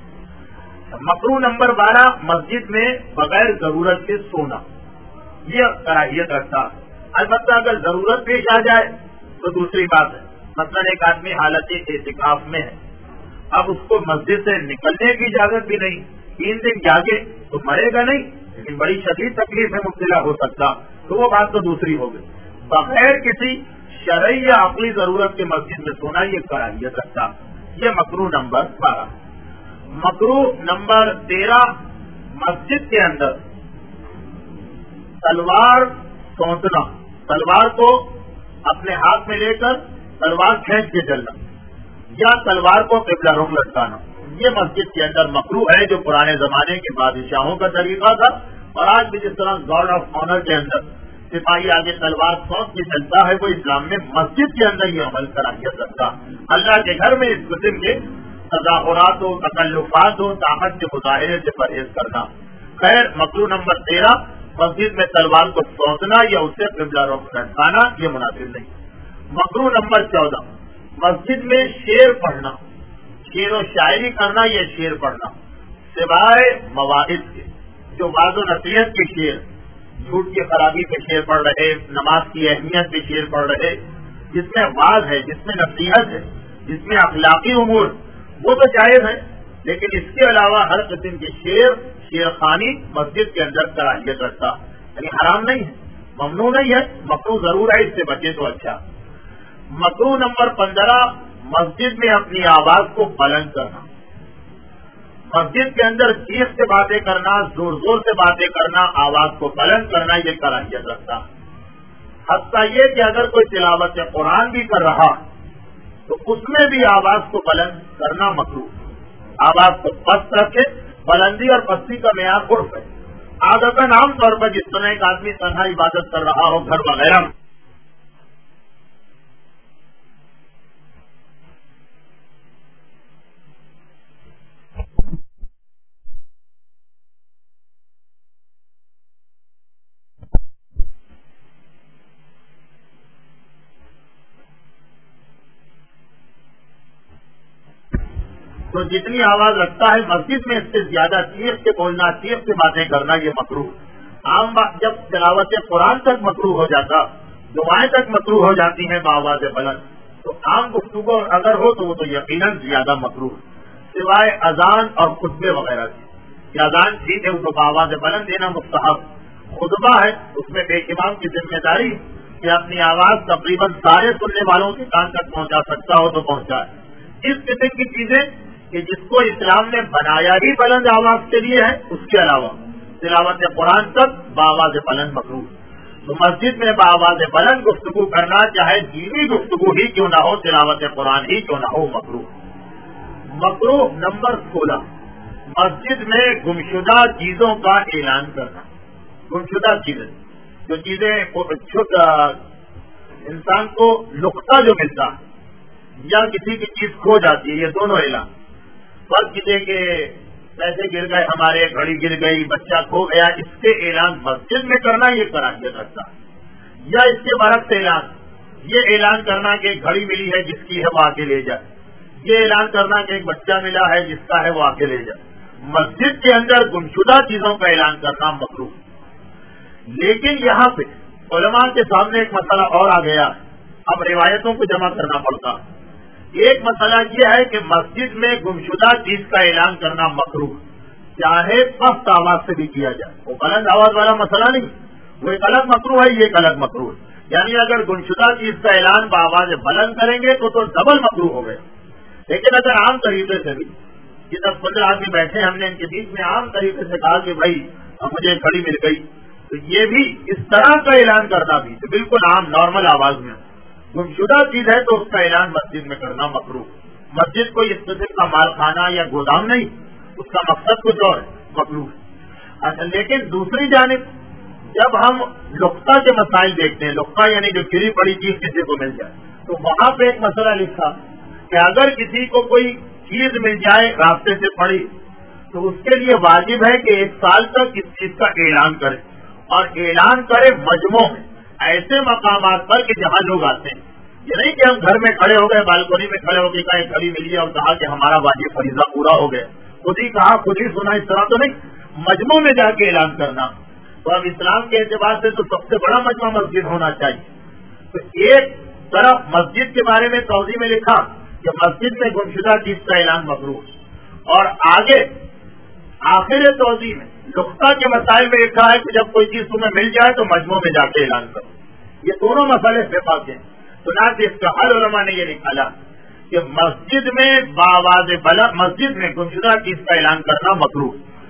Speaker 1: مکروہ نمبر بارہ، مسجد میں بغیر ضرورت کے سونا، یہ کراہیت رکھتا، البتہ اگر ضرورت پیش آ جائے تو دوسری بات ہے، مثلا ایک آدمی حالت اعتکاف میں ہے، اب اس کو مسجد سے نکلنے کی اجازت بھی نہیں، تین دن جاگے تو مرے گا نہیں لیکن بڑی شدید تکلیف میں مبتلا ہو سکتا، تو وہ بات تو دوسری ہو گئی۔ بغیر کسی شرعی یا عقلی ضرورت کے مسجد میں سونا یہ کراہیت رکھتا، یہ مکروہ نمبر بارہ۔ مکروہ نمبر تیرہ، مسجد کے اندر تلوار سونتنا، تلوار کو اپنے ہاتھ میں لے کر تلوار کھینچ کے چلنا یا تلوار کو قبلہ رخ لٹکانا، یہ مسجد کے اندر مکروہ ہے، جو پرانے زمانے کے بادشاہوں کا طریقہ تھا، اور آج بھی جس طرح گارڈ آف آنر کے اندر سپاہی آگے تلوار سونت کے چلتا ہے، وہ اسلام میں مسجد کے اندر یہ عمل کراہیت رکھتا۔ اللہ کے گھر میں اس قسم کے تظاہرات ہو، تکلفات ہو، طاقت کے مظاہرے سے پرہیز کرنا۔ خیر، مکروہ نمبر تیرہ، مسجد میں تلوار کو سونتنا یا اسے قبلہ رخ لٹکانا یہ مناسب نہیں۔ مکروہ نمبر چودہ، مسجد میں شعر پڑھنا، شعر و شاعری کرنا یا شعر پڑھنا، سوائے مواعظ کے، جو وعظ و نصیحت کے شعر، جھوٹ کی خرابی پہ شعر پڑھ رہے، نماز کی اہمیت پہ شعر پڑھ رہے، جس میں وعظ ہے، جس میں نصیحت ہے، جس میں اخلاقی امور، وہ تو جائز ہے، لیکن اس کے علاوہ ہر قسم کے شعر، شعر خوانی مسجد کے اندر کراہیت رکھتا، یعنی حرام نہیں ہے ممنوع نہیں ہے، مکروہ ضرور ہے، اس سے بچے تو اچھا۔ مکروہ نمبر پندرہ، مسجد میں اپنی آواز کو بلند کرنا۔ مسجد کے اندر چیخ سے باتیں کرنا، زور زور سے باتیں کرنا، آواز کو بلند کرنا، یہ کراہیت رکھتا ہے۔ حتیٰ یہ کہ اگر کوئی تلاوت قرآن بھی کر رہا تو اس میں بھی آواز کو بلند کرنا مکروہ۔ آواز کو پست رکھے، بلندی اور پستی کا معیار عرف ہے۔ عادتاً عام طور پر جس طرح ایک آدمی تنہا عبادت کر رہا ہو گھر وغیرہ میں، تو جتنی آواز رکھتا ہے مسجد میں اس سے زیادہ چیخ سے بولنا، چیخ سے باتیں کرنا یہ مکروہ۔ عام بات جب تلاوت قرآن تک مکروہ ہو جاتا، دعائیں تک مکروہ ہو جاتی ہیں بآواز بلند، تو عام گفتگو اگر ہو تو وہ تو یقیناً زیادہ مکروہ، سوائے اذان اور خطبے وغیرہ سے۔ کہ اذان ٹھیک ہے، وہ تو بآواز بلند دینا مستحب، خطبہ ہے اس میں بے امام کی ذمہ داری کہ اپنی آواز تقریباً سارے سننے والوں کے کان تک پہنچا سکتا ہو تو پہنچائے۔ اس قسم کی چیزیں کہ جس کو اسلام نے بنایا ہی بلند آواز کے لیے ہے، اس کے علاوہ تلاوت قرآن تک بآواز بلند مکروہ۔ تو مسجد میں بآواز بلند گفتگو کرنا، چاہے دینی گفتگو ہی کیوں نہ ہو، تلاوت قرآن ہی کیوں نہ ہو، مکروہ۔ مکروہ نمبر سولہ، مسجد میں گمشدہ چیزوں کا اعلان کرنا۔ گمشدہ چیزیں، جو چیزیں انسان کو لقطہ جو ملتا ہے یا کسی کی چیز کھو جاتی ہے، یہ دونوں اعلان۔ فرض کیجیے کہ پیسے گر گئے ہمارے، گھڑی گر گئی، بچہ کھو گیا، اس کے اعلان مسجد میں کرنا یہ کراہیت رکھتا ہے۔ یا اس کے برعکس اعلان، یہ اعلان کرنا کہ ایک گھڑی ملی ہے جس کی ہے وہ آ کے لے جائے، یہ اعلان کرنا کہ ایک بچہ ملا ہے جس کا ہے وہ آ کے لے جائے۔ مسجد کے اندر گمشدہ چیزوں کا اعلان کرنا مکروہ۔ لیکن یہاں پہ علماء کے سامنے ایک مسئلہ اور آ گیا، اب روایتوں کو جمع کرنا پڑتا۔ ایک مسئلہ یہ ہے کہ مسجد میں گمشدہ چیز کا اعلان کرنا مکروہ، چاہے پست آواز سے بھی کیا جائے، وہ بلند آواز والا مسئلہ نہیں، وہ ایک الگ مکروہ ہے، یہ ایک الگ مکروہ ہے۔ یعنی اگر گمشدہ چیز کا اعلان بآواز بلند کریں گے تو تو ڈبل مکروہ ہو گئے۔ لیکن اگر عام طریقے سے بھی کہ دس پندرہ آدمی بیٹھے، ہم نے ان کے بیچ میں عام طریقے سے کہا کہ بھائی اب مجھے گھڑی مل گئی، تو یہ بھی اس طرح کا اعلان کرنا بھی بالکل عام نارمل آواز میں گمشدہ چیز ہے تو اس کا اعلان مسجد میں کرنا مکروہ۔ مسجد کوئی اس قسم کا مال خانہ یا گودام نہیں، اس کا مقصد کچھ اور مکروہ۔ اچھا، لیکن دوسری جانب جب ہم لقطہ کے مسائل دیکھتے ہیں، لقطہ یعنی جو گری پڑی چیز کسی کو مل جائے، تو وہاں پہ ایک مسئلہ لکھا کہ اگر کسی کو کوئی چیز مل جائے راستے سے پڑی تو اس کے لیے واجب ہے کہ ایک سال تک اس چیز کا اعلان کرے، اور اعلان کرے مجموع میں، ایسے مقامات پر کہ جہاں لوگ آتے ہیں۔ یہ نہیں کہ ہم گھر میں کھڑے ہو گئے، بالکنی میں کھڑے ہو کے کہیں گھڑی ملی اور کہا کہ ہمارا واجب فریضہ پورا ہو گیا، خود ہی کہا خود ہی سنا، اس طرح تو نہیں، مجموع میں جا کے اعلان کرنا۔ تو اب اسلام کے اعتبار سے تو سب سے بڑا مجمع مسجد ہونا چاہیے۔ تو ایک طرف مسجد کے بارے میں توضیح میں لکھا کہ مسجد میں گمشدہ چیز کا اعلان مکروہ، اور آگے آخر توضیح میں لقطہ کے مسائل میں لکھا ہے کہ جب کوئی چیز تمہیں مل جائے تو مجموع میں جا کے اعلان کرو۔ یہ دونوں مسئلے اتفاق ہیں، چنانچہ اس کا حل علماء نے یہ نکالا کہ مسجد میں بآواز بلند، مسجد میں گمشدہ چیز کا اعلان کرنا مکروہ،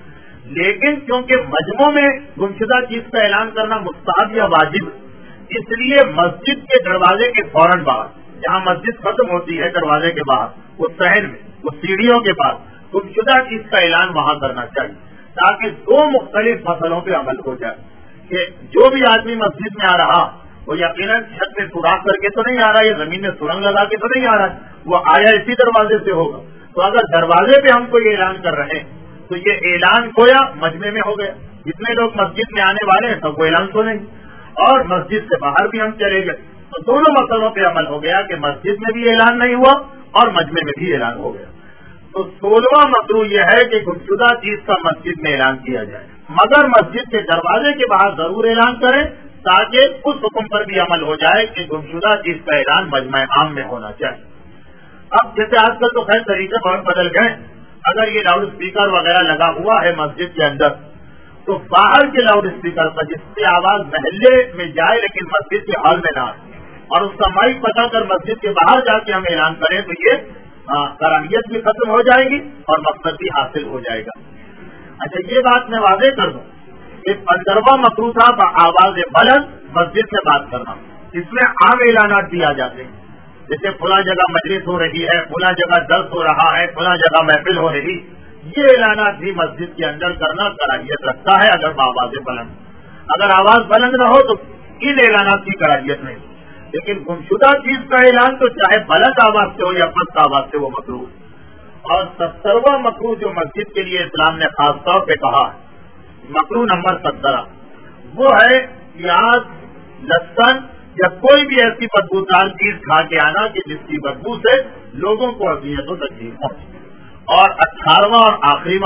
Speaker 1: لیکن کیونکہ مجموع میں گمشدہ چیز کا اعلان کرنا مستحب یا واجب، اس لیے مسجد کے دروازے کے فوراً باہر، جہاں مسجد ختم ہوتی ہے دروازے کے باہر، وہ صحن میں، وہ سیڑھیوں کے پاس گمشدہ چیز کا اعلان وہاں کرنا چاہیے، تاکہ دو مختلف مسئلوں پہ عمل ہو جائے کہ جو بھی آدمی مسجد میں آ رہا وہ یقیناً چھت میں سوراخ کر کے تو نہیں آ رہا ہے، زمین میں سرنگ لگا کے تو نہیں آ رہا ہے، وہ آیا اسی دروازے سے ہوگا۔ تو اگر دروازے پہ ہم کو یہ اعلان کر رہے ہیں تو یہ اعلان گویا مجمع میں ہو گیا، جتنے لوگ مسجد میں آنے والے ہیں سب کو اعلان تو نہیں، اور مسجد سے باہر بھی ہم چلے گئے تو دونوں مسئلوں پہ عمل ہو گیا کہ مسجد میں بھی اعلان نہیں ہوا اور مجمع میں بھی اعلان ہو گیا۔ تو سولہواں مکروہ یہ ہے کہ گمشدہ چیز کا مسجد میں اعلان کیا جائے، مگر مسجد کے دروازے کے باہر ضرور اعلان کریں تاکہ اس حکم پر بھی عمل ہو جائے کہ گمشدہ چیز کا اعلان مجمع عام میں ہونا چاہیے۔ اب جیسے آج کل تو خیر طریقے بہت بدل گئے، اگر یہ لاؤڈ اسپیکر وغیرہ لگا ہوا ہے مسجد کے اندر تو باہر کے لاؤڈ اسپیکر پر جس سے آواز محلے میں جائے لیکن مسجد کے ہال میں نہ آئے اور اس کا مائک بتا کر مسجد کے باہر جا کے ہم اعلان کریں تو یہ کراہیت بھی ختم ہو جائے گی اور مقصد بھی حاصل ہو جائے گا. اچھا یہ بات میں واضح کر دوں کہ پندرہواں مکروہ تھا آواز بلند مسجد سے بات کرنا. اس میں عام اعلانات دیا جاتے ہیں جیسے فلاں جگہ مجلس ہو رہی ہے, فلاں جگہ درس ہو رہا ہے, فلاں جگہ محفل ہو رہی. یہ اعلانات بھی مسجد کے اندر کرنا کراہیت رکھتا ہے اگر آواز بلند. اگر آواز بلند نہ ہو تو ان اعلانات کی کراہیت نہیں, لیکن گمشدہ چیز کا اعلان تو چاہے بلند آواز سے ہو یا پست آواز سے وہ مکروہ. اور سترواں مکروہ جو مسجد کے لیے اسلام نے خاص طور پہ کہا مکروہ نمبر سترہ وہ ہے پیاز, لہسن یا کوئی بھی ایسی بدبودار چیز کھا کے آنا کہ جس کی بدبو سے لوگوں کو اذیت و تکلیف پہنچے. اور اٹھارہواں اور آخری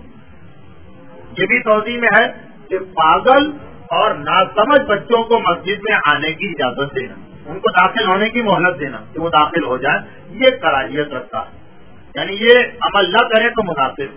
Speaker 1: مکروہ یہ بھی توضیح میں ہے کہ پاگل اور ناسمجھ بچوں کو مسجد میں آنے کی اجازت دینا, ان کو داخل ہونے کی مہلت دینا کہ وہ داخل ہو جائیں, یہ کراہیت رکھتا ہے. یعنی یہ عمل نہ کرے تو مناسب.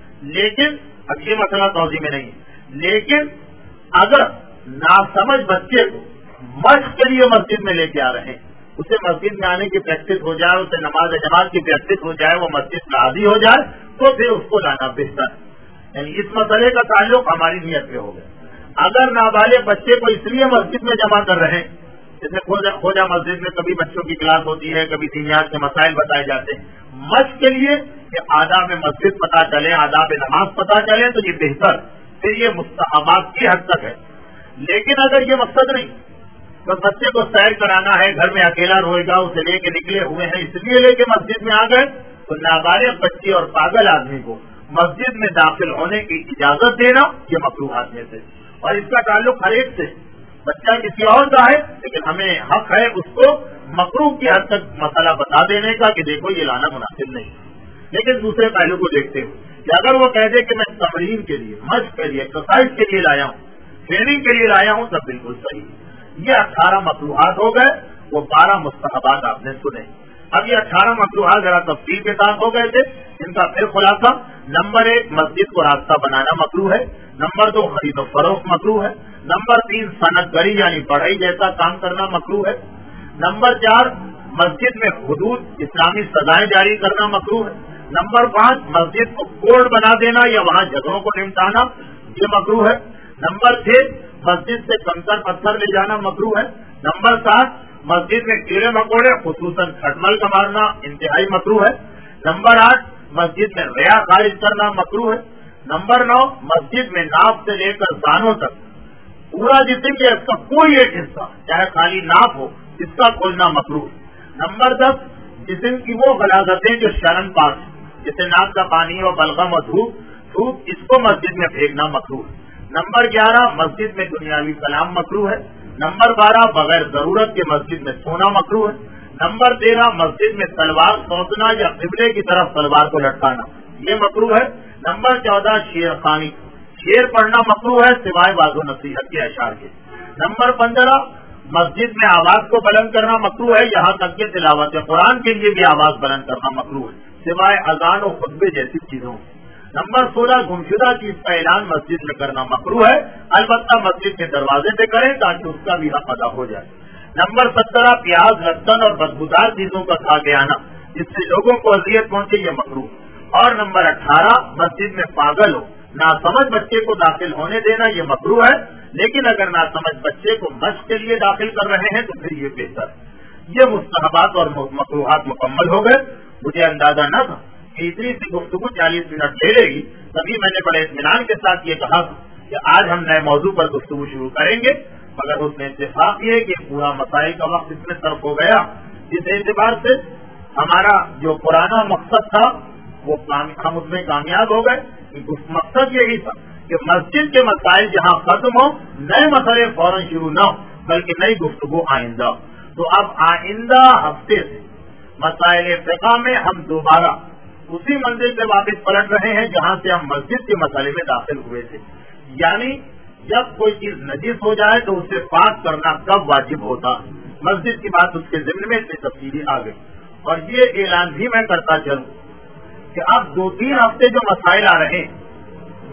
Speaker 1: لیکن اب یہ مسئلہ توضیح میں نہیں ہے, لیکن اگر ناسمجھ بچے کو مشق کے لیے مسجد میں لے کے آ رہے ہیں, اسے مسجد میں آنے کی پریکٹس ہو جائے, اسے نماز جماعت کی پریکٹس ہو جائے, وہ مسجد کا عادی ہو جائے تو پھر اس کو لانا بہتر ہے. یعنی اس مسئلے کا تعلق ہماری نیت پہ ہوگا. اگر نابالغ بچے کو اس لیے مسجد میں جمع کر رہے ہیں جیسے کھوجا مسجد میں کبھی بچوں کی کلاس ہوتی ہے, کبھی دینیات کے مسائل بتائے جاتے ہیں, مشق کے لیے کہ آداب مسجد پتہ چلے, آداب نماز پتہ چلے تو یہ بہتر, پھر یہ مستحبات کی حد تک ہے. لیکن اگر یہ مقصد نہیں, بس بچے کو سیر کرانا ہے, گھر میں اکیلا رہے گا, اسے لے کے نکلے ہوئے ہیں اس لیے لے کے مسجد میں آ گئے, تو نابالغ بچے اور پاگل آدمی کو مسجد میں داخل ہونے کی اجازت دینا یہ مکروہات میں سے. اور اس کا تعلق ہر ایک سے, بچہ کسی اور کا ہے لیکن ہمیں حق ہے اس کو مکروہ کی حد تک مسئلہ بتا دینے کا کہ دیکھو یہ لانا مناسب نہیں. لیکن دوسرے پہلو کو دیکھتے ہوئے کہ اگر وہ کہہ دے کہ میں تمرین کے لیے, مشق کے لیے, ایکسرسائز کے لیے لایا ہوں, ٹریننگ کے لیے لایا ہوں, تب بالکل صحیح. یہ اٹھارہ مکروہات ہو گئے, وہ بارہ مستحبات آپ نے سنے. اب یہ اٹھارہ مکروہات ذرا تفصیل کے ساتھ ہو گئے تھے, ان کا پھر خلاصہ. نمبر ایک, مسجد کو راستہ بنانا مکروہ ہے. نمبر دو, خرید و فروخت مکروہ ہے. نمبر تین, صنعت گری یعنی پڑھائی جیسا کام کرنا مکروہ ہے. نمبر چار, مسجد میں حدود اسلامی سزائیں جاری کرنا مکروہ ہے. نمبر پانچ, مسجد کو کوڑ بنا دینا یا وہاں جگہوں کو نمٹانا یہ مکروہ ہے. نمبر چھ, مسجد سے کنکر پتھر لے جانا مکروہ ہے. نمبر سات, مسجد میں کیڑے مکوڑے خصوصاً کھٹمل کا مارنا انتہائی مکروہ ہے. نمبر آٹھ, مسجد میں ریا خارج کرنا مکروہ ہے. نمبر نو, مسجد میں ناف سے لے کر کانوں تک پورا جسم کے اس کا کوئی ایک حصہ چاہے خالی ناف ہو اس کا کھولنا مکروہ ہے. نمبر دس, جسم کی وہ غلاظتیں جو شرم پاک جیسے ناک کا پانی اور بلغم اور دھوپ دھوپ اس کو مسجد میں پھینکنا مکروہ ہے. نمبر گیارہ, مسجد میں دنیاوی کلام مکروہ ہے. نمبر بارہ, بغیر ضرورت کے مسجد میں سونا مکروہ ہے. نمبر تیرہ, مسجد میں تلوار سوچنا یا قبلے کی طرف تلوار کو لٹکانا یہ مکروہ ہے. نمبر چودہ, شعر خوانی شعر پڑھنا مکروہ ہے سوائے واضح و نصیحت کے اشعار کے. نمبر پندرہ, مسجد میں آواز کو بلند کرنا مکروہ ہے, یہاں تک کہ تلاوت قرآن کے لیے بھی آواز بلند کرنا مکروہ ہے سوائے اذان و خطبے جیسی چیزوں. نمبر سولہ, گمشدہ چیز کا اعلان مسجد میں کرنا مکروہ ہے, البتہ مسجد کے دروازے پہ کریں تاکہ اس کا بھی حق ادا ہو جائے. نمبر سترہ, پیاز, لہسن اور بدبودار چیزوں کا کھا کے آنا جس سے لوگوں کو اذیت پہنچے یہ مکروہ. اور نمبر اٹھارہ, مسجد میں پاگل ہو ناسمجھ بچے کو داخل ہونے دینا یہ مکروہ ہے, لیکن اگر ناسمجھ بچے کو مشق کے لیے داخل کر رہے ہیں تو پھر یہ بہتر ہے. یہ مستحبات اور مکروہات مکمل ہو گئے. مجھے اندازہ نہ تھا کہ اتنی سی گفتگو چالیس منٹ لے لے گی, تبھی میں نے بڑے اطمینان کے ساتھ یہ کہا کہ آج ہم نئے موضوع پر گفتگو شروع کریں گے, مگر اس میں اتفاق یہ کہ پورا مسائل کا وقت اس میں صرف ہو گیا. جس اعتبار سے ہمارا جو پرانا مقصد تھا وہ ہم اس میں کامیاب ہو گئے. مقصد یہی تھا کہ مسجد کے مسائل جہاں ختم ہو, نئے مسئلے فوراً شروع نہ ہو بلکہ نئی گفتگو آئندہ. تو اب آئندہ ہفتے سے مسائل فقہ میں ہم دوبارہ اسی منزل پہ واپس پلٹ رہے ہیں جہاں سے ہم مسجد کے مسئلے میں داخل ہوئے تھے. یعنی جب کوئی چیز نجس ہو جائے تو اسے پاک کرنا کب واجب ہوتا, مسجد کی بات اس کے ذمن میں سے تفصیلی آ گئی. اور یہ اعلان بھی میں کرتا چلوں کہ اب دو تین ہفتے جو مسائل آ رہے ہیں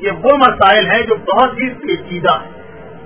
Speaker 1: یہ وہ مسائل ہیں جو بہت ہی پیچیدہ ہیں.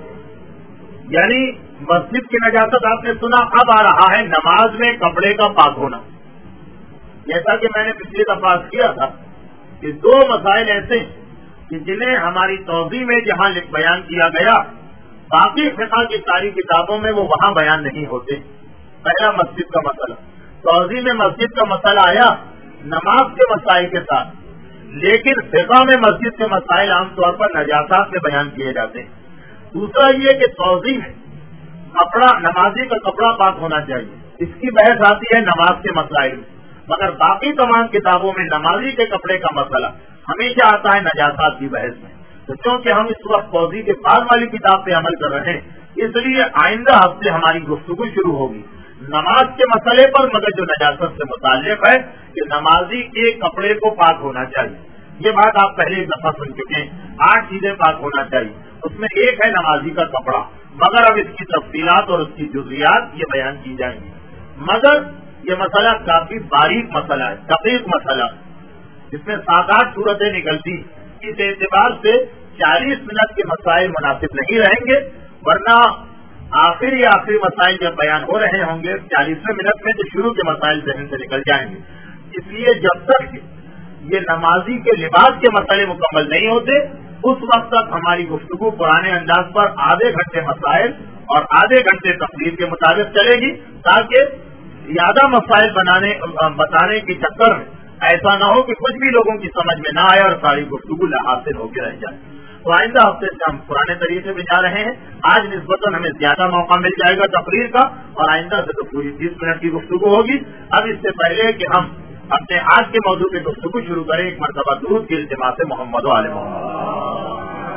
Speaker 1: یعنی مسجد کی نجاست آپ نے سنا، اب آ رہا ہے نماز میں کپڑے کا پاک ہونا. جیسا کہ میں نے پچھلی دفعہ کیا تھا کہ دو مسائل ایسے ہیں کہ جنہیں ہماری توضیح میں جہاں بیان کیا گیا باقی فقہ کی ساری کتابوں میں وہ وہاں بیان نہیں ہوتے. پہلا مسجد کا مسئلہ، توضیح میں مسجد کا مسئلہ آیا نماز کے مسائل کے ساتھ، لیکن فقہ میں مسجد کے مسائل عام طور پر نجاسات میں بیان کیے جاتے ہیں. دوسرا یہ کہ توضیح میں کپڑا، نمازی کا کپڑا پاک ہونا چاہیے، اس کی بحث آتی ہے نماز کے مسائل میں، مگر باقی تمام کتابوں میں نمازی کے کپڑے کا مسئلہ ہمیشہ آتا ہے نجاسات کی بحث میں. تو چونکہ ہم اس وقت توضیح کے بعد والی کتاب پہ عمل کر رہے ہیں، اس لیے آئندہ ہفتے ہماری گفتگو شروع ہوگی نماز کے مسئلے پر، مگر جو نجاست سے متعلق ہے کہ نمازی کے کپڑے کو پاک ہونا چاہیے. یہ بات آپ پہلے ایک دفعہ سن چکے ہیں، آٹھ چیزیں پاک ہونا چاہیے، اس میں ایک ہے نمازی کا کپڑا، مگر اب اس کی تفصیلات اور اس کی جزیات یہ بیان کی جائیں گی. مگر یہ مسئلہ کافی باریک مسئلہ ہے، دقیق مسئلہ، جس میں سات آٹھ صورتیں نکلتی. اس اعتبار سے چالیس منٹ کے مسائل مناسب نہیں رہیں گے، ورنہ آخری آخری مسائل جب بیان ہو رہے ہوں گے چالیسویں منٹ میں تو شروع کے مسائل ذہن سے نکل جائیں گے. اس لیے جب تک یہ نمازی کے لباس کے مسئلے مکمل نہیں ہوتے اس وقت تک ہماری گفتگو پرانے انداز پر آدھے گھنٹے مسائل اور آدھے گھنٹے تقریر کے مطابق چلے گی، تاکہ زیادہ مسائل بنانے بتانے کے چکر میں ایسا نہ ہو کہ کچھ بھی لوگوں کی سمجھ میں نہ آئے اور ساری گفتگو حاصل ہو کے رہ جائے. تو آئندہ ہفتے سے ہم پرانے طریقے میں جا رہے ہیں. آج نسبتاً ہمیں زیادہ موقع مل جائے گا تقریر کا، اور آئندہ سے تو پوری تیس منٹ کی گفتگو ہوگی. اب اس سے پہلے کہ ہم اپنے آج کے موضوع پہ گفتگو شروع کریں، ایک مرتبہ درود کی التماس سے محمد و آل محمد.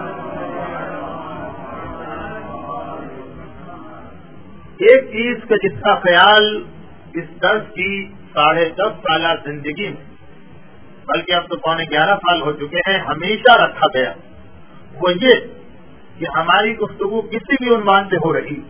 Speaker 1: ایک چیز کا جس کا خیال اس درس کی ساڑھے دس سالہ زندگی میں، بلکہ اب تو پونے گیارہ سال ہو چکے ہیں، ہمیشہ رکھا گیا، وہ یہ کہ ہماری گفتگو کسی بھی عنوان پہ ہو رہی.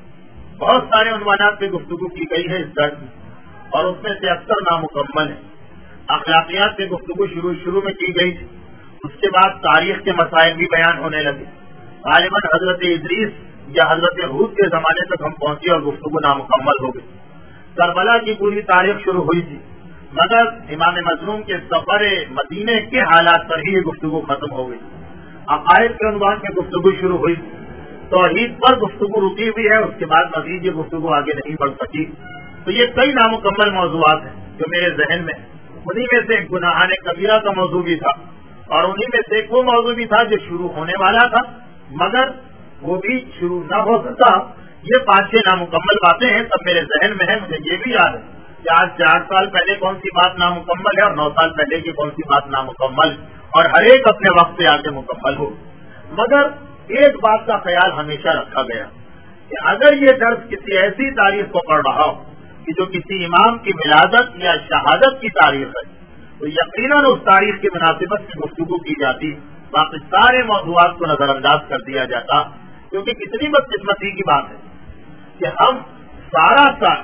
Speaker 1: بہت سارے عنوانات پہ گفتگو کی گئی ہے اس درس میں، اور اس میں سے اکثر نامکمل ہے. اخلاقیات پہ گفتگو شروع شروع میں کی گئی تھی، اس کے بعد تاریخ کے مسائل بھی بیان ہونے لگے. غالباً حضرت ادریس یا حضرت ہود کے زمانے تک ہم پہنچے اور گفتگو نامکمل ہو گئی. کربلا کی پوری تاریخ شروع ہوئی تھی، مگر امام مظلوم کے سفر مدینے کے حالات پر ہی یہ گفتگو ختم ہو گئی. عقائد کے عنوان میں گفتگو شروع ہوئی، توحید پر گفتگو رکی ہوئی ہے، اس کے بعد مزید یہ گفتگو آگے نہیں بڑھ سکی. تو یہ کئی نامکمل موضوعات ہیں جو میرے ذہن میں، انہی میں سے گناہان کبیرہ کا موضوع بھی تھا، اور انہی میں سے ایک وہ موضوع بھی تھا جو شروع ہونے والا تھا مگر وہ بھی شروع نہ ہو سکا. یہ پانچ چھ نامکمل باتیں ہیں، سب میرے ذہن میں ہے. مجھے یہ بھی یاد ہے کہ آج چار سال پہلے کون سی بات نامکمل ہے اور نو سال پہلے کی کون سی بات نامکمل، اور ہر ایک اپنے وقت پہ آ کے مکمل ہو. مگر ایک بات کا خیال ہمیشہ رکھا گیا کہ اگر یہ درس کسی ایسی تاریخ کو پڑھ رہا ہو کہ جو کسی امام کی ولادت یا شہادت کی تاریخ ہے، تو یقیناً اس تاریخ کی مناسبت سے گفتگو کی جاتی، باقی سارے موضوعات کو نظر انداز کر دیا جاتا. کیونکہ کتنی بدقسمتی کی بات ہے کہ ہم سارا سال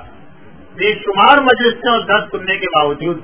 Speaker 1: بے شمار مجلسیں اور درس سننے کے باوجود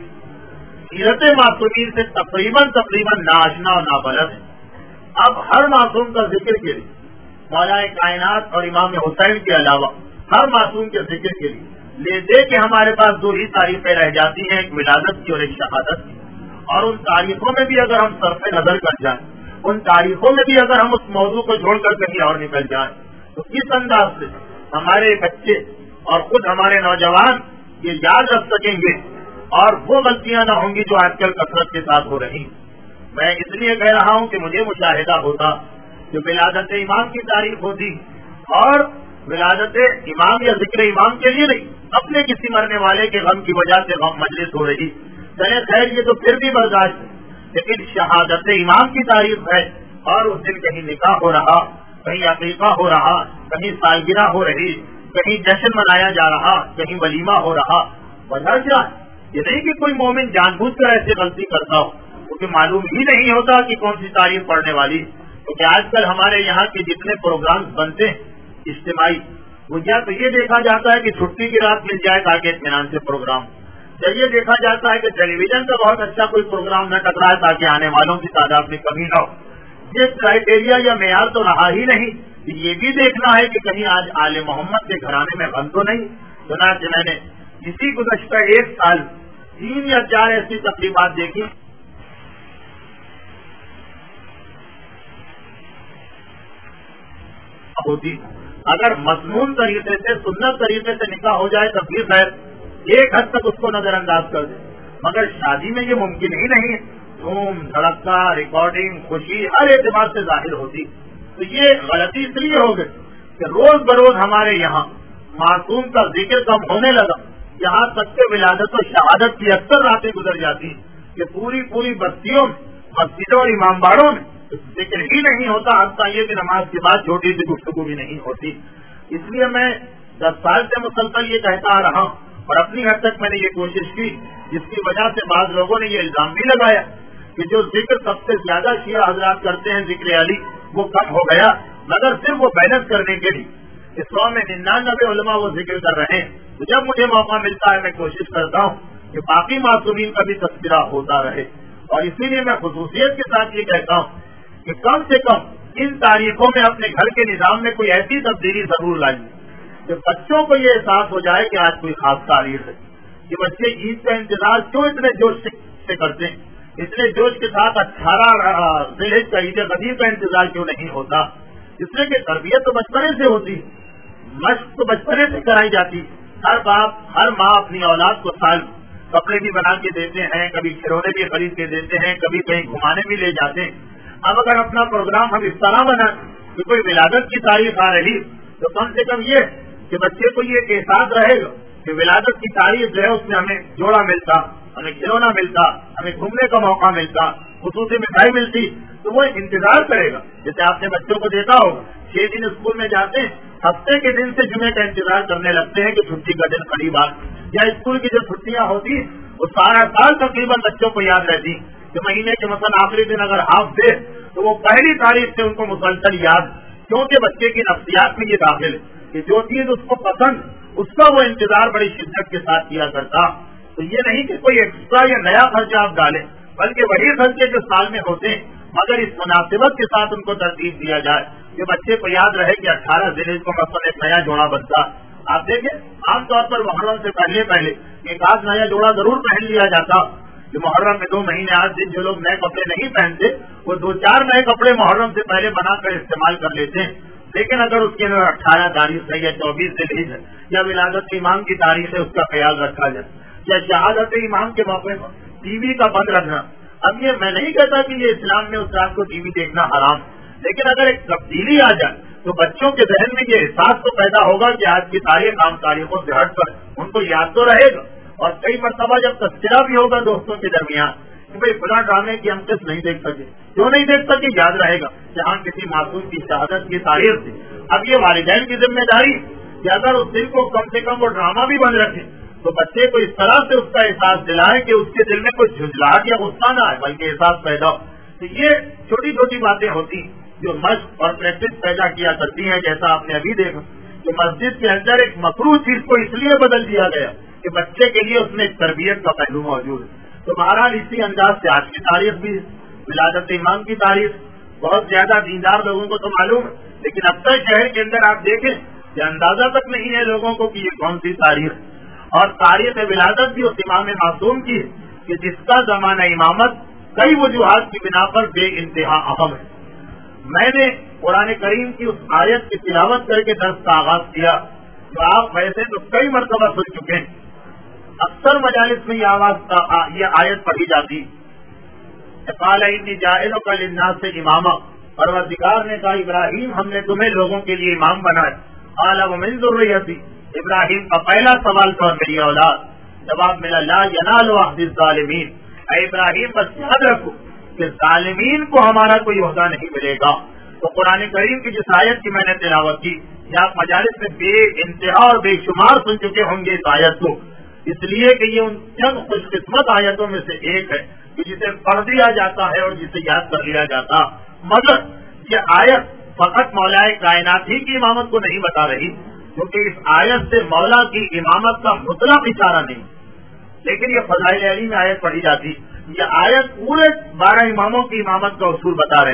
Speaker 1: سیرت معصومین سے تقریباً تقریباً ناآشنا اور نابلد ہے. اب ہر معصوم کا ذکر کے لیے مولا کائنات اور امام حسین کے علاوہ ہر معصوم کے ذکر کے لیے لے دے کہ ہمارے پاس دو ہی تاریخیں رہ جاتی ہیں، ایک ولادت کی اور ایک شہادت کی. اور ان تاریخوں میں بھی اگر ہم صرف نظر کر جائیں، ان تاریخوں میں بھی اگر ہم اس موضوع کو چھوڑ کر کہیں اور نکل جائیں، تو کس انداز سے ہمارے بچے اور خود ہمارے نوجوان یہ یاد رکھ سکیں گے اور وہ غلطیاں نہ ہوں گی جو آج کل کثرت کے ساتھ ہو رہی. میں اس لیے کہہ رہا ہوں کہ مجھے مشاہدہ ہوتا کہ ولادت امام کی تاریخ ہوتی، اور ولادت امام یا ذکر امام کے لیے نہیں، اپنے کسی مرنے والے کے غم کی وجہ سے غم مجلس ہو رہی. چلے خیر، یہ تو پھر بھی برداشت ہے، لیکن شہادت امام کی تاریخ ہے اور اس دن کہیں نکاح ہو رہا، کہیں عقیقہ ہو رہا، کہیں سالگرہ ہو رہی، کہیں جشن منایا جا رہا، کہیں ولیمہ ہو رہا. وجہ کیا ہے؟ یہ نہیں کہ کوئی مومن جان بوجھ کر ایسے غلطی کرتا ہو، کیونکہ معلوم ہی نہیں ہوتا کہ کون سی تاریخ پڑھنے والی. کیونکہ آج کل ہمارے یہاں کے جتنے پروگرامز بنتے ہیں اجتماعی، وہ یا تو یہ دیکھا جاتا ہے کہ چھٹی کی رات مل جائے تاکہ اطمینان سے پروگرام، یا یہ دیکھا جاتا ہے کہ ٹیلی ویژن کا بہت اچھا کوئی پروگرام نہ ٹکرائے تاکہ آنے والوں کی تعداد میں کمی نہ ہو، یہ کرائٹیریا یا معیار تو رہا ہی نہیں. یہ بھی دیکھنا ہے کہ کہیں آج آل محمد کے گھرانے میں بند تو نہیں. چنانچہ میں نے اسی گزشتہ ایک سال تین یا چار ایسی تقریبات دیکھی ہوتی. اگر مضمون طریقے سے سنت طریقے سے نکاح ہو جائے تب بھی خیر ایک حد تک اس کو نظر انداز کر دے, مگر شادی میں یہ ممکن ہی نہیں ہے. دھوم دھڑکا ریکارڈنگ خوشی ہر اعتبار سے ظاہر ہوتی. تو یہ غلطی اس لیے ہو گئی کہ روز بروز ہمارے یہاں معصوم کا ذکر کم ہونے لگا. یہاں تک کہ ولادت و شہادت کی اکثر راتیں گزر جاتی کہ پوری پوری بستیوں میں مسجدوں اور امام باڑوں میں ذکر ہی نہیں ہوتا. حتیٰ یہ کہ نماز کے بعد چھوٹی سی گفتگو بھی نہیں ہوتی. اس لیے میں دس سال سے مسلسل یہ کہتا آ رہا ہوں اور اپنی حد تک میں نے یہ کوشش کی, جس کی وجہ سے بعض لوگوں نے یہ الزام بھی لگایا کہ جو ذکر سب سے زیادہ شیعہ حضرات کرتے ہیں ذکر علی وہ کم ہو گیا, مگر صرف وہ بیلنس کرنے کے لیے اس سو میں ننانوے علماء وہ ذکر کر رہے ہیں. تو جب مجھے موقع ملتا ہے میں کوشش کرتا ہوں کہ باقی معصومین کا بھی تذکرہ ہوتا رہے. اور اسی لیے میں خصوصیت کے ساتھ یہ کہتا ہوں کہ کم سے کم ان تاریخوں میں اپنے گھر کے نظام میں کوئی ایسی تبدیلی ضرور لائیے کہ بچوں کو یہ احساس ہو جائے کہ آج کوئی خاص تاریخ ہے. کہ بچے عید کا انتظار کیوں اتنے جوش سے کرتے ہیں, اتنے جوش کے ساتھ اٹھارہ ذی الحجہ کا عید غدیر کا انتظار کیوں نہیں ہوتا. اس لیے کہ تربیت تو بچپنے سے ہوتی, مشق تو بچپنے سے کرائی جاتی. ہر باپ ہر ماں اپنی اولاد کو سال کپڑے بھی بنا کے دیتے ہیں, کبھی کھلونے بھی خرید کے دیتے ہیں, کبھی کہیں گھمانے بھی لے جاتے ہیں. اب اگر اپنا پروگرام ہم اس طرح بنا کہ کوئی ولادت کی تاریخ آ رہی تو کم سے کم یہ کہ بچے کو یہ احساس رہے گا کہ ولادت کی تاریخ جو ہے اس میں ہمیں جوڑا ملتا, ہمیں کھلونا ملتا, ہمیں گھومنے کا موقع ملتا, خصوصی مٹھائی ملتی, تو وہ انتظار کرے گا. جیسے آپ نے بچوں کو دیکھا ہوگا چھ دن اسکول میں جاتے ہیں, ہفتے کے دن سے جمعے کا انتظار کرنے لگتے ہیں کہ چھٹی کا دن قریب آ, یا اسکول کی جو چھٹیاں ہوتی وہ سارا سال تقریباً بچوں کو یاد رہتی کہ مہینے کے مثلا آخری دن اگر ہاف دے تو وہ پہلی تاریخ سے ان کو مسلسل یاد, کیونکہ بچے کی نفسیات میں یہ داخل ہے کہ جو چیز اس کو پسند اس کا وہ انتظار بڑی شدت کے ساتھ کیا کرتا. تو یہ نہیں کہ کوئی ایکسٹرا یا نیا خرچہ آپ ڈالیں, بلکہ وہی خرچے جو سال میں ہوتے ہیں مگر اس مناسبت کے ساتھ ان کو ترتیب دیا جائے کہ بچے کو یاد رہے کہ اٹھارہ ذی الحجہ کو مثلا ایک نیا جوڑا بنتا. آپ دیکھیں عام طور پر محرم سے پہلے پہلے ایک آدھ نیا جوڑا ضرور پہن لیا جاتا. کہ محرم میں دو مہینے آج دن جو لوگ نئے کپڑے نہیں پہنتے وہ دو چار نئے کپڑے محرم سے پہلے بنا کر استعمال کر لیتے ہیں. لیکن اگر اس کے اندر اٹھارہ تاریخ ہے یا چوبیس ذی الحجہ یا ولادت امام کی تاریخ ہے اس کا خیال رکھا جائے, یا شہادت امام کے موقع پر ٹی وی کا بند رکھنا. اب یہ میں نہیں کہتا کہ یہ اسلام میں اس رات کو ٹی وی دیکھنا حرام, لیکن اگر ایک تبدیلی آ جائے تو بچوں کے ذہن میں یہ احساس تو پیدا ہوگا کہ آج کی تاریخ عام تاریخوں سے ہٹ کر ان کو یاد تو رہے گا. اور کئی مرتبہ جب تذکرہ بھی ہوگا دوستوں کے درمیان کہ بھائی فلاں ڈرامے کی ہم قسط نہیں دیکھ سکے, کیوں نہیں دیکھ سکے, یاد رہے گا کہ ہاں کسی معصوم کی شہادت کی تاریخ تھی. اب یہ والدین کی ذمہ داری کہ اگر اس دن کو کم سے کم وہ ڈرامہ بھی بند رکھے تو بچے کو اس طرح سے اس کا احساس دلائے کہ اس کے دل میں کوئی جھجلاہٹ یا غصہ نہ آئے بلکہ احساس پیدا ہو. تو یہ چھوٹی چھوٹی باتیں ہوتی جو مشق اور پریکٹس پیدا کیا کرتی ہیں. جیسا آپ نے ابھی دیکھا کہ مسجد کے اندر ایک مکروہ چیز کو اس لیے بدل دیا گیا کہ بچے کے لیے اس میں ایک تربیت کا پہلو موجود ہے. تو بہرحال اسی انداز سے آج کی تاریخ بھی ولادت امام کی تاریخ بہت زیادہ دیندار لوگوں کو تو معلوم ہے, لیکن اب تک شہر کے اندر آپ دیکھیں کہ اندازہ تک نہیں ہے لوگوں کو کہ یہ کون سی تاریخ. اور تاریخ ولادت بھی اس امام معصوم کی ہے کہ جس کا زمانہ امامت کئی وجوہات کی بنا پر بے انتہا اہم ہے. میں نے قرآن کریم کی اس آیت کی تلاوت کر کے درس کا آغاز کیا تو آپ ویسے تو کئی مرتبہ سن چکے ہیں, اکثر مجالس میں یہ آواز یہ آیت پڑھی جاتی. قال انی جاعلک للناس اماما, پروردگار نے کہا ابراہیم ہم نے تمہیں لوگوں کے لیے امام بنایا. قال ومن ذریتی, ابراہیم کا پہلا سوال تھا میری اولاد. جواب ملا لا ینال عہد الظالمین, اے ابراہیم بس یاد رکھو کہ ظالمین کو ہمارا کوئی عہدہ نہیں ملے گا. تو قرآن کریم کی جس آیت کی میں نے تلاوت کی یہ آپ مجالس میں بے انتہا اور بے شمار سن چکے ہوں گے اس آیت کو, اس لیے کہ یہ ان چند خوش قسمت آیتوں میں سے ایک ہے کہ جسے پڑھ دیا جاتا ہے اور جسے یاد کر لیا جاتا. مگر یہ آیت فقط مولا کائنات ہی کی امامت کو نہیں بتا رہی, کیونکہ اس آیت سے مولا کی امامت کا مطلق اشارہ نہیں, لیکن یہ فضائل علی میں آیت پڑھی جاتی. یہ آیت پورے بارہ اماموں کی امامت کا اصول بتا رہی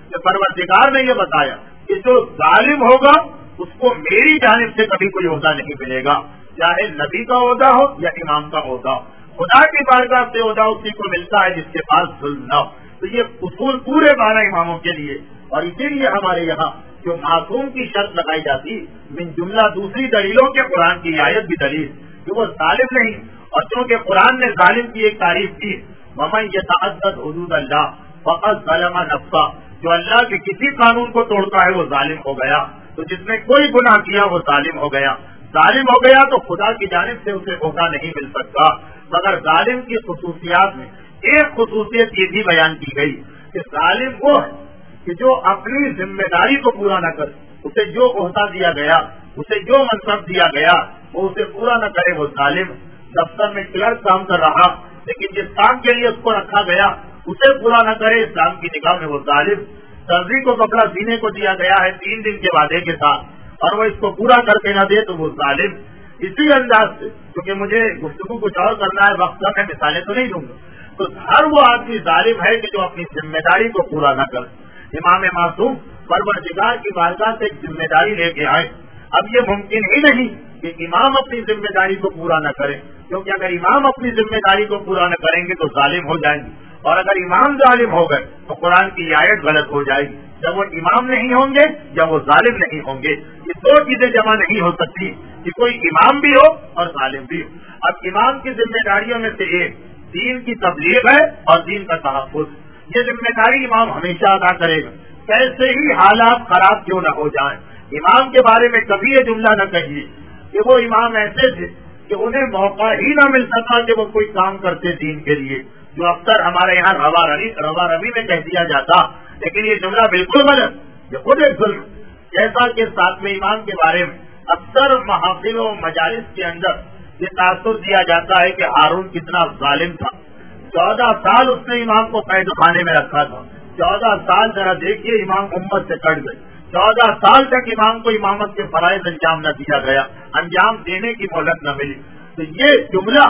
Speaker 1: کہ پروردگار نے یہ بتایا کہ جو ظالم ہوگا اس کو میری جانب سے کبھی کوئی عہدہ نہیں ملے گا، چاہے نبی کا عہدہ ہو یا امام کا عہدہ ہو، خدا کی بارگاہ سے عہدہ اسی کو ملتا ہے جس کے پاس ظلم نہ ہو۔ تو یہ اصول پورے بارہ اماموں کے لیے، اور اسی لیے ہمارے یہاں جو معصوم کی شرط لگائی جاتی من جملہ دوسری دلیلوں کے قرآن کی آیت بھی دلیل کہ وہ ظالم نہیں، اور چونکہ قرآن نے ظالم کی ایک تعریف کی وَمَن يَتَعَدَّدْ حُدُودَ اللَّهِ فَقَدْ ظَلَمَ نَفْسَهُ، جو اللہ کے کسی قانون کو توڑتا ہے وہ ظالم ہو گیا۔ تو جس نے کوئی گناہ کیا وہ ظالم ہو گیا، ظالم ہو گیا تو خدا کی جانب سے اسے عہدہ نہیں مل سکتا۔ مگر ظالم کی خصوصیات میں ایک خصوصیت یہ بھی بیان کی گئی کہ ظالم وہ ہے کہ جو اپنی ذمہ داری کو پورا نہ کرے، اسے جو عہدہ دیا گیا، اسے جو منصب دیا گیا وہ اسے پورا نہ کرے وہ ظالم۔ دفتر میں کلرک کام کر رہا لیکن جس کام کے لیے اس کو رکھا گیا اسے پورا نہ کرے، اسلام کی نگاہ میں وہ ظالم۔ درزی کو کپڑا سینے کو دیا گیا ہے تین دن کے وعدے کے ساتھ اور وہ اس کو پورا کر کے نہ دے تو وہ ظالم۔ اسی انداز سے کیونکہ مجھے گفتگو کچھ اور کرنا ہے، وقت میں مثالیں تو نہیں دوں گا، تو ہر وہ آدمی ظالم ہے کہ جو اپنی ذمہ داری کو پورا نہ کرے۔ امام معصوم پروردگار کی بارگاہ سے ایک ذمہ داری لے کے آئے۔ اب یہ ممکن ہی نہیں کہ امام اپنی ذمہ داری کو پورا نہ کرے، کیونکہ اگر امام اپنی ذمہ داری کو پورا نہ کریں گے تو ظالم ہو جائیں گے، اور اگر امام ظالم ہو گئے تو قرآن کی آیت غلط ہو جائے گی۔ جب وہ امام نہیں ہوں گے یا وہ ظالم نہیں ہوں گے، یہ دو چیزیں جمع نہیں ہو سکتی کہ کوئی امام بھی ہو اور ظالم بھی ہو۔ اب امام کی ذمہ داریوں میں سے ایک دین کی تبلیغ ہے اور دین کا تحفظ، یہ ذمہ داری امام ہمیشہ ادا کرے گا، کیسے ہی حالات خراب کیوں نہ ہو جائیں۔ امام کے بارے میں کبھی یہ جملہ نہ کہیے کہ وہ امام ایسے تھے کہ انہیں موقع ہی نہ مل سکا کہ وہ کوئی کام کرتے دین کے لیے، جو اکثر ہمارے یہاں روا روی روا روی میں کہہ دیا جاتا، لیکن یہ جملہ بالکل غلط، یہ خود ایک ظلم۔ جیسا کہ ساتویں امام کے بارے میں اکثر محافل و مجالس کے اندر یہ تاثر دیا جاتا ہے کہ ہارون کتنا ظالم تھا، چودہ سال اس نے امام کو قید خانے میں رکھا تھا، چودہ سال ذرا دیکھیے امام امت سے کٹ گئے، چودہ سال تک امام کو امامت کے فرائض انجام نہ دیا گیا، انجام دینے کی مہلت نہ ملی۔ تو یہ جملہ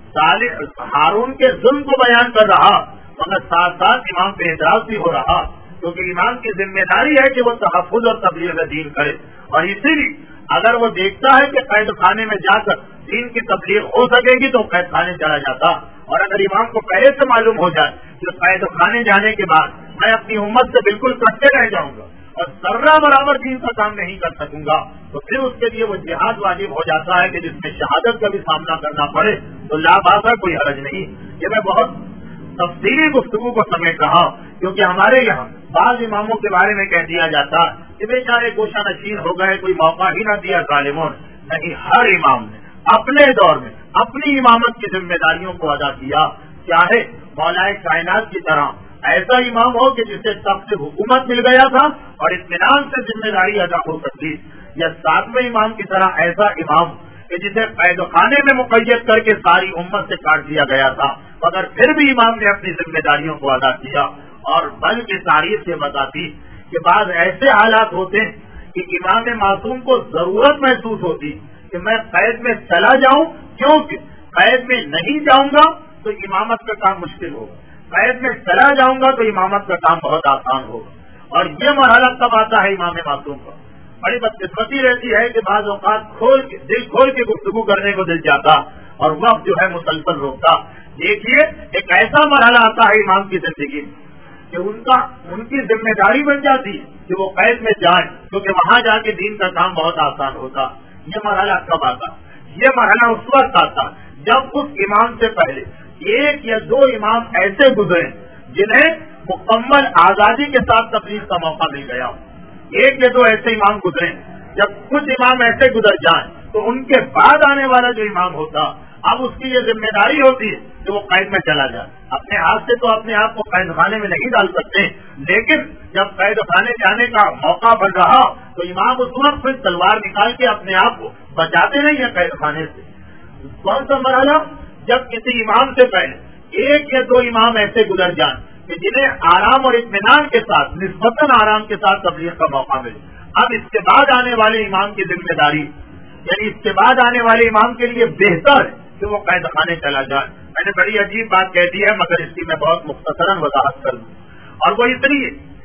Speaker 1: ہارون کے ظلم کو بیان کر رہا، مگر ساتھ ساتھ امام پہ اعتراض بھی ہو رہا، کیونکہ امام کی ذمہ داری ہے کہ وہ تحفظ اور تبلیغ دین کرے، اور اسی لیے اگر وہ دیکھتا ہے کہ قید خانے میں جا کر دین کی تبلیغ ہو سکے گی تو قید خانے چلا جاتا، اور اگر امام کو پہلے سے معلوم ہو جائے کہ قید خانے جانے کے بعد میں اپنی امت سے بالکل کٹے رہ جاؤں گا اور ذرہ برابر دین کا کام نہیں کر سکوں گا، تو پھر اس کے لیے وہ جہاد واجب ہو جاتا ہے کہ جس میں شہادت کا بھی سامنا کرنا پڑے تو لا باسا کوئی حرج نہیں۔ یہ میں بہت تفصیلی گفتگو کو سمیٹ رہا ہوں کیونکہ ہمارے یہاں بعض اماموں کے بارے میں کہہ دیا جاتا کہ بیچارے گوشہ نشین ہو گئے، کوئی موقع ہی نہ دیا ظالموں نے۔ نہیں، ہر امام نے اپنے دور میں اپنی امامت کی ذمہ داریوں کو ادا کیا، چاہے مولا کائنات کی طرح ایسا امام ہو کہ جسے سب سے حکومت مل گیا تھا اور اطمینان سے ذمہ داری ادا ہو سکتی، یا ساتویں امام کی طرح ایسا امام کہ جسے قید خانے میں مقید کر کے ساری امت سے کاٹ دیا گیا تھا، مگر پھر بھی امام نے اپنی ذمہ داریوں کو ادا کیا۔ اور بلکہ تاریخ یہ بتاتی کہ بعض ایسے حالات ہوتے ہیں کہ امام معصوم کو ضرورت محسوس ہوتی کہ میں قید میں چلا جاؤں، کیونکہ قید میں نہیں جاؤں گا تو امامت کا کام مشکل ہوگا، قید میں چلا جاؤں گا تو امامت کا کام بہت آسان ہوگا۔ اور یہ مرحلہ تب آتا ہے امام معصوم کا۔ بڑی بدقسمتی رہتی ہے کہ بعض اوقات کھول کے دل کھول کے گفتگو کرنے کو دل جاتا اور وقت جو ہے مسلسل روکتا۔ دیکھیے ایک ایسا مرحلہ آتا ہے امام کی زندگی میں کہ ان کا ان کی ذمہ داری بن جاتی کہ وہ قید میں جائیں، کیونکہ وہاں جا کے دین کا کام بہت آسان ہوتا۔ یہ مرحلہ کب آتا؟ یہ مرحلہ اس وقت آتا جب اس امام سے پہلے ایک یا دو امام ایسے گزرے جنہیں مکمل آزادی کے ساتھ تبلیغ کا موقع مل گیا ہو۔ ایک یا دو ایسے امام گزرے، جب کچھ امام ایسے گزر جائیں تو ان کے بعد آنے والا جو امام ہوتا اب اس کی یہ ذمہ داری ہوتی ہے کہ وہ قید میں چلا جائے۔ اپنے ہاتھ سے تو اپنے آپ کو قید خانے میں نہیں ڈال سکتے، لیکن جب قید خانے جانے کا موقع بن رہا تو امام اس وقت پھر تلوار نکال کے اپنے آپ کو بچاتے نہیں ہیں قید خانے سے۔ کون سا مرحلہ؟ جب کسی امام سے پہلے ایک یا دو امام ایسے گزر جائیں کہ جنہیں آرام اور اطمینان کے ساتھ نسبتاً آرام کے ساتھ تبلیغ کا موقع ملے۔ اب اس کے بعد آنے والے امام کی ذمہ داری، یعنی اس کے بعد آنے والے امام کے لیے بہتر ہے کہ وہ قید خانے چلا جائے۔ میں نے بڑی عجیب بات کہہ دی ہے مگر اس کی میں بہت مختصراً وضاحت کر دوں، اور وہ اس لیے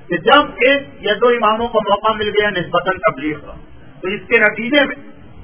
Speaker 1: کہ جب ایک یا دو اماموں کو موقع مل گیا نسبتاً تبلیغ کا، تو اس کے نتیجے میں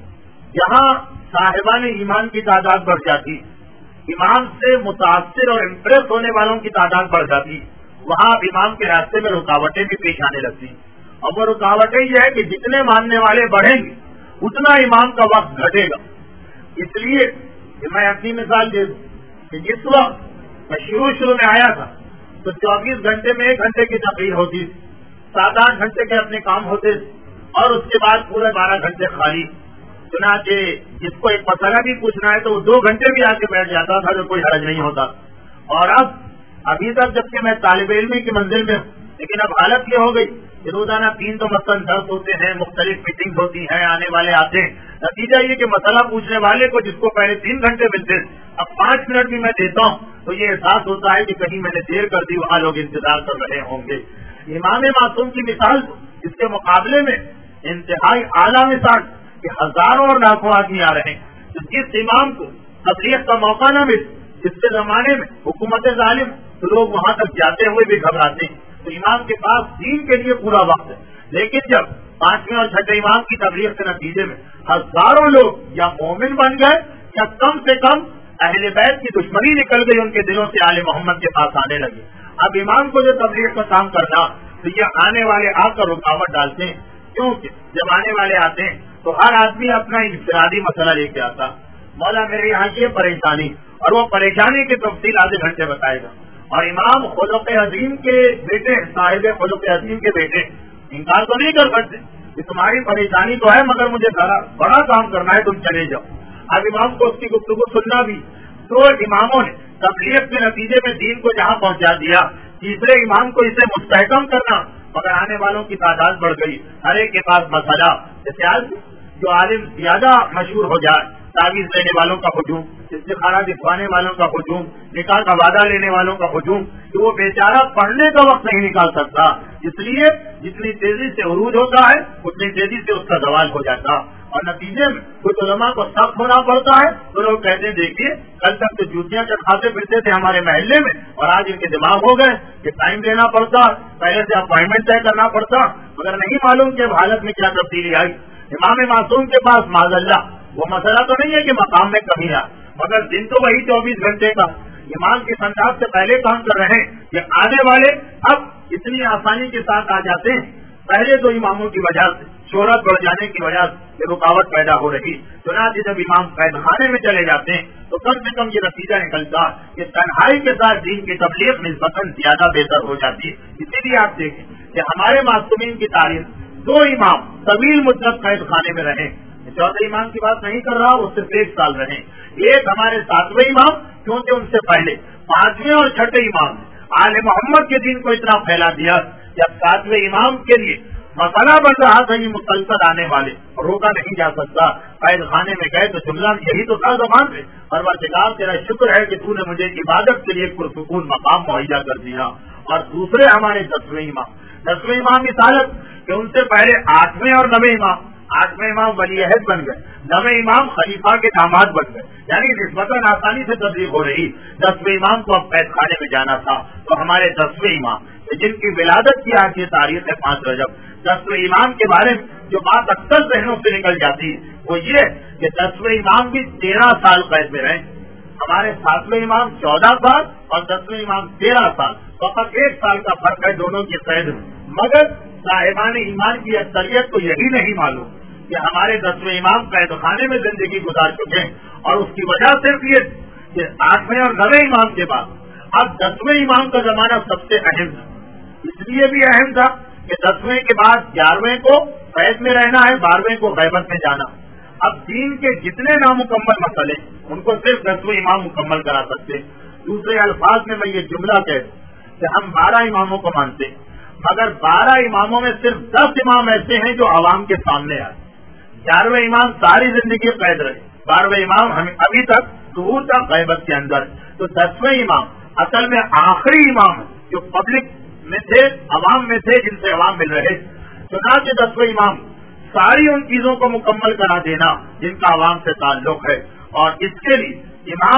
Speaker 1: یہاں صاحبان ایمان کی تعداد بڑھ جاتی، امام سے متاثر اور امپریس ہونے والوں کی تعداد بڑھ جاتی، وہاں اب امام کے راستے میں رکاوٹیں بھی پیش آنے لگتی. اور وہ رکاوٹیں یہ ہے کہ جتنے ماننے والے بڑھیں گے اتنا امام کا وقت گھٹے گا. اس لیے کہ میں اپنی مثال دے دوں کہ جس وقت میں شروع شروع میں آیا تھا تو چوبیس گھنٹے میں ایک گھنٹے کی تقریر ہوتی تھی، سات آٹھ گھنٹے کے اپنے کام ہوتے تھے، اور اس کے بعد پورے بارہ گھنٹے خالی. چنانچہ جس کو ایک مسئلہ بھی پوچھنا ہے تو وہ دو گھنٹے بھی آ کے بیٹھ جاتا تھا جو کوئی حرج نہیں ہوتا. اور اب ابھی تک جبکہ میں طالب علمی کی منزل میں ہوں، لیکن اب حالت یہ ہو گئی کہ روزانہ تین تو مثلاً درس ہوتے ہیں، مختلف میٹنگ ہوتی ہیں، آنے والے آتے ہیں. نتیجہ یہ کہ مسئلہ پوچھنے والے کو جس کو پہلے تین گھنٹے ملتے اب پانچ منٹ بھی میں دیتا ہوں تو یہ احساس ہوتا ہے کہ کہیں میں نے دیر کر دی، وہاں لوگ انتظار کر رہے ہوں گے. امام معصوم کی مثال اس کے مقابلے میں انتہائی اعلیٰ مثال کہ ہزاروں اور لاکھوں آدمی آ رہے ہیں. تو جس امام کو تبلیغ کا موقع نہ مل، جس کے زمانے میں حکومت ظالم، تو لوگ وہاں تک جاتے ہوئے بھی گھبراتے ہیں. تو امام کے پاس دین کے لیے پورا وقت ہے، لیکن جب پانچویں اور چھٹے امام کی تبلیغ کے نتیجے میں ہزاروں لوگ یا مومن بن گئے یا کم سے کم اہل بیت کی دشمنی نکل گئی، ان کے دلوں سے آل محمد کے پاس آنے لگے. اب امام کو جو تبلیغ کا کام کرنا تو یہ آنے والے آ کر رکاوٹ ڈالتے ہیں، کیونکہ جب آنے والے آتے ہیں تو ہر آدمی اپنا انفرادی مسئلہ لے کے آتا. مولا میرے یہاں کی پریشانی، اور وہ پریشانی کی تفصیل آدھے گھنٹے بتائے گا. اور امام خلق عظیم کے بیٹے، صاحب خلق عظیم کے بیٹے انکار تو نہیں کر سکتے کہ تمہاری پریشانی تو ہے مگر مجھے بڑا کام کرنا ہے، تم چلے جاؤ. اب امام کو اس کی گفتگو سننا بھی. دو اماموں نے تبلیغ کے نتیجے میں دین کو جہاں پہنچا دیا، تیسرے امام کو اسے مستحکم کرنا، مگر آنے والوں کی تعداد بڑھ گئی. ہر ایک کے پاس مسئلہ، جیسے آج جو عالم زیادہ مشہور ہو جائے، تعویذ لینے والوں کا ہجوم، استخارہ دکھوانے والوں کا ہجوم، نکاح کا وعدہ لینے والوں کا ہجوم، کہ وہ بیچارہ پڑھنے کا وقت نہیں نکال سکتا. اس لیے جتنی تیزی سے عروج ہوتا ہے اتنی تیزی سے اس کا زوال ہو جاتا. اور نتیجے میں کچھ علماء کو سخت ہونا پڑتا ہے تو لوگ کہتے ہیں دیکھیے کل تک تو جوتیاں چٹکھاتے پھرتے تھے ہمارے محلے میں، اور آج ان کے دماغ ہو گئے کہ ٹائم دینا پڑتا، پہلے سے اپوائنٹمنٹ طے کرنا پڑتا، مگر نہیں معلوم کہ حالت میں کیا تبدیلی آئی. امام معصوم کے پاس معاذ اللہ وہ مسئلہ تو نہیں ہے کہ مقام میں کمی آ، مگر دن تو وہی چوبیس گھنٹے کا. امام کی سنجاب سے پہلے کام کر رہے ہیں کہ آنے والے اب اتنی آسانی کے ساتھ آ جاتے ہیں. پہلے تو اماموں کی وجہ سے، شہرت بڑھ جانے کی وجہ سے رکاوٹ پیدا ہو رہی. چنانچہ جب امام قید خانے میں چلے جاتے ہیں تو کم سے کم یہ نتیجہ نکلتا کہ تنہائی کے ساتھ دین کی تبلیغ نسبتاً زیادہ بہتر ہو جاتی ہے. اسی لیے آپ دیکھیں کہ ہمارے معصومین کی تاریخ دو امام طویل مدت قید خانے میں رہے. چوتھے امام کی بات نہیں کر رہا، وہ صرف ایک سال رہے. ایک ہمارے ساتویں امام، کیونکہ ان سے پہلے پانچویں اور چھٹے امام آل محمد کے دین کو اتنا پھیلا دیا جب ساتویں امام کے لیے مسئلہ بن رہا تھا یہ مسلسل آنے والے روکا نہیں جا سکتا. قید خانے میں گئے تو جملہ یہی تو تھا زبان میں، پروردگار تیرا شکر ہے کہ تو نے مجھے عبادت کے لیے پرسکون مقام مہیا کر دیا. اور دوسرے ہمارے دسویں امام، دسویں امام کی حالت کہ ان سے پہلے آٹھویں اور نویں امام، آٹھویں امام ولی عہد بن گئے، نویں امام خلیفہ کے داماد بن گئے، یعنی نسبتاً آسانی سے تبلیغ ہو رہی. دسویں امام کو اب قید خانے میں جانا تھا تو ہمارے دسویں امام جن کی ولادت کی آج یہ تاریخ ہے پانچ رجب، دسویں امام کے بارے میں جو بات اکثر ذہنوں سے نکل جاتی ہے وہ یہ کہ دسویں امام بھی تیرہ سال قید میں رہے. ہمارے ساتویں امام چودہ سال اور دسویں امام تیرہ سال، فقط ایک سال کا فرق ہے دونوں کی قید میں. مگر صاحبان ایمان کی اکثریت کو یہی نہیں معلوم کہ ہمارے دسویں امام قید خانے میں زندگی گزار چکے ہیں، اور اس کی وجہ صرف یہ کہ آٹھویں اور نویں امام کے بعد اب دسویں امام کا زمانہ سب سے اہم تھا. اس لیے بھی اہم تھا کہ دسویں کے بعد گیارہویں کو قید میں رہنا ہے، بارہویں کو غیبت میں جانا. اب دین کے جتنے نامکمل مسئلے ان کو صرف دسویں امام مکمل کرا سکتے. دوسرے الفاظ میں میں یہ جملہ کہہ دوں کہ ہم بارہ اماموں کو مانتے ہیں، مگر بارہ اماموں میں صرف دس امام ایسے ہیں جو عوام کے سامنے آئے. گیارہویں امام ساری زندگی قید رہے، بارہویں امام ہمیں ابھی تک ظہور تھا غیبت کے اندر. تو دسویں امام اصل میں آخری امام جو پبلک میں تھے، عوام میں تھے، جن سے عوام مل رہے. چنانچہ دسویں امام ساری ان چیزوں کو مکمل کرا دینا جن کا عوام سے تعلق ہے. اور اس کے لیے امام نے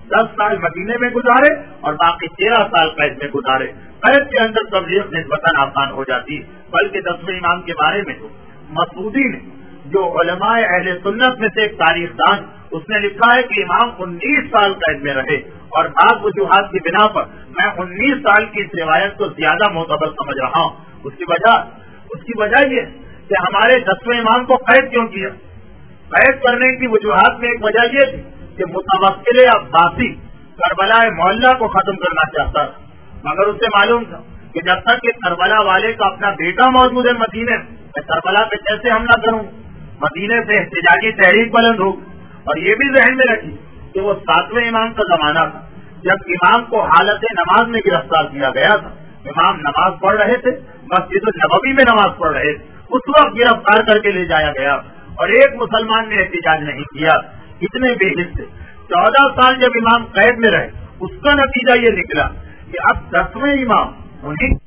Speaker 1: دس سال مدینے میں گزارے اور باقی تیرہ سال قید میں گزارے. قید کے اندر تبلیغ نسبتاً آسان ہو جاتی. بلکہ دسویں امام کے بارے میں تو مسعودی نے جو علماء اہل سنت میں سے ایک تاریخ دان اس نے لکھا ہے کہ امام انیس سال قید میں رہے اور بعض وجوہات کی بنا پر میں انیس سال کی اس روایت کو زیادہ معتبر سمجھ رہا ہوں. اس کی وجہ اس کی وجہ یہ کہ ہمارے دسویں امام کو قید کیوں کیا؟ قید کرنے کی وجوہات میں ایک وجہ یہ تھی کہ متوکل عباسی کربلا محلہ کو ختم کرنا چاہتا تھا، مگر اسے معلوم تھا کہ جب تک کہ کربلا والے کا اپنا بیٹا موجود ہے مدینے میں کربلا پہ کیسے حملہ کروں؟ مدینے سے احتجاجی تحریک بلند ہو. اور یہ بھی ذہن میں رکھی کہ وہ ساتویں امام کا زمانہ تھا جب امام کو حالت نماز میں گرفتار کیا گیا تھا. امام نماز پڑھ رہے تھے، مسجد النبوی میں نماز پڑھ رہے تھے، اس وقت گرفتار کر کے لے جایا گیا اور ایک مسلمان نے احتجاج نہیں کیا. اتنے بے حصے چودہ سال جب امام قید میں رہے، اس کا نتیجہ یہ نکلا کہ اب دسویں امام انہیں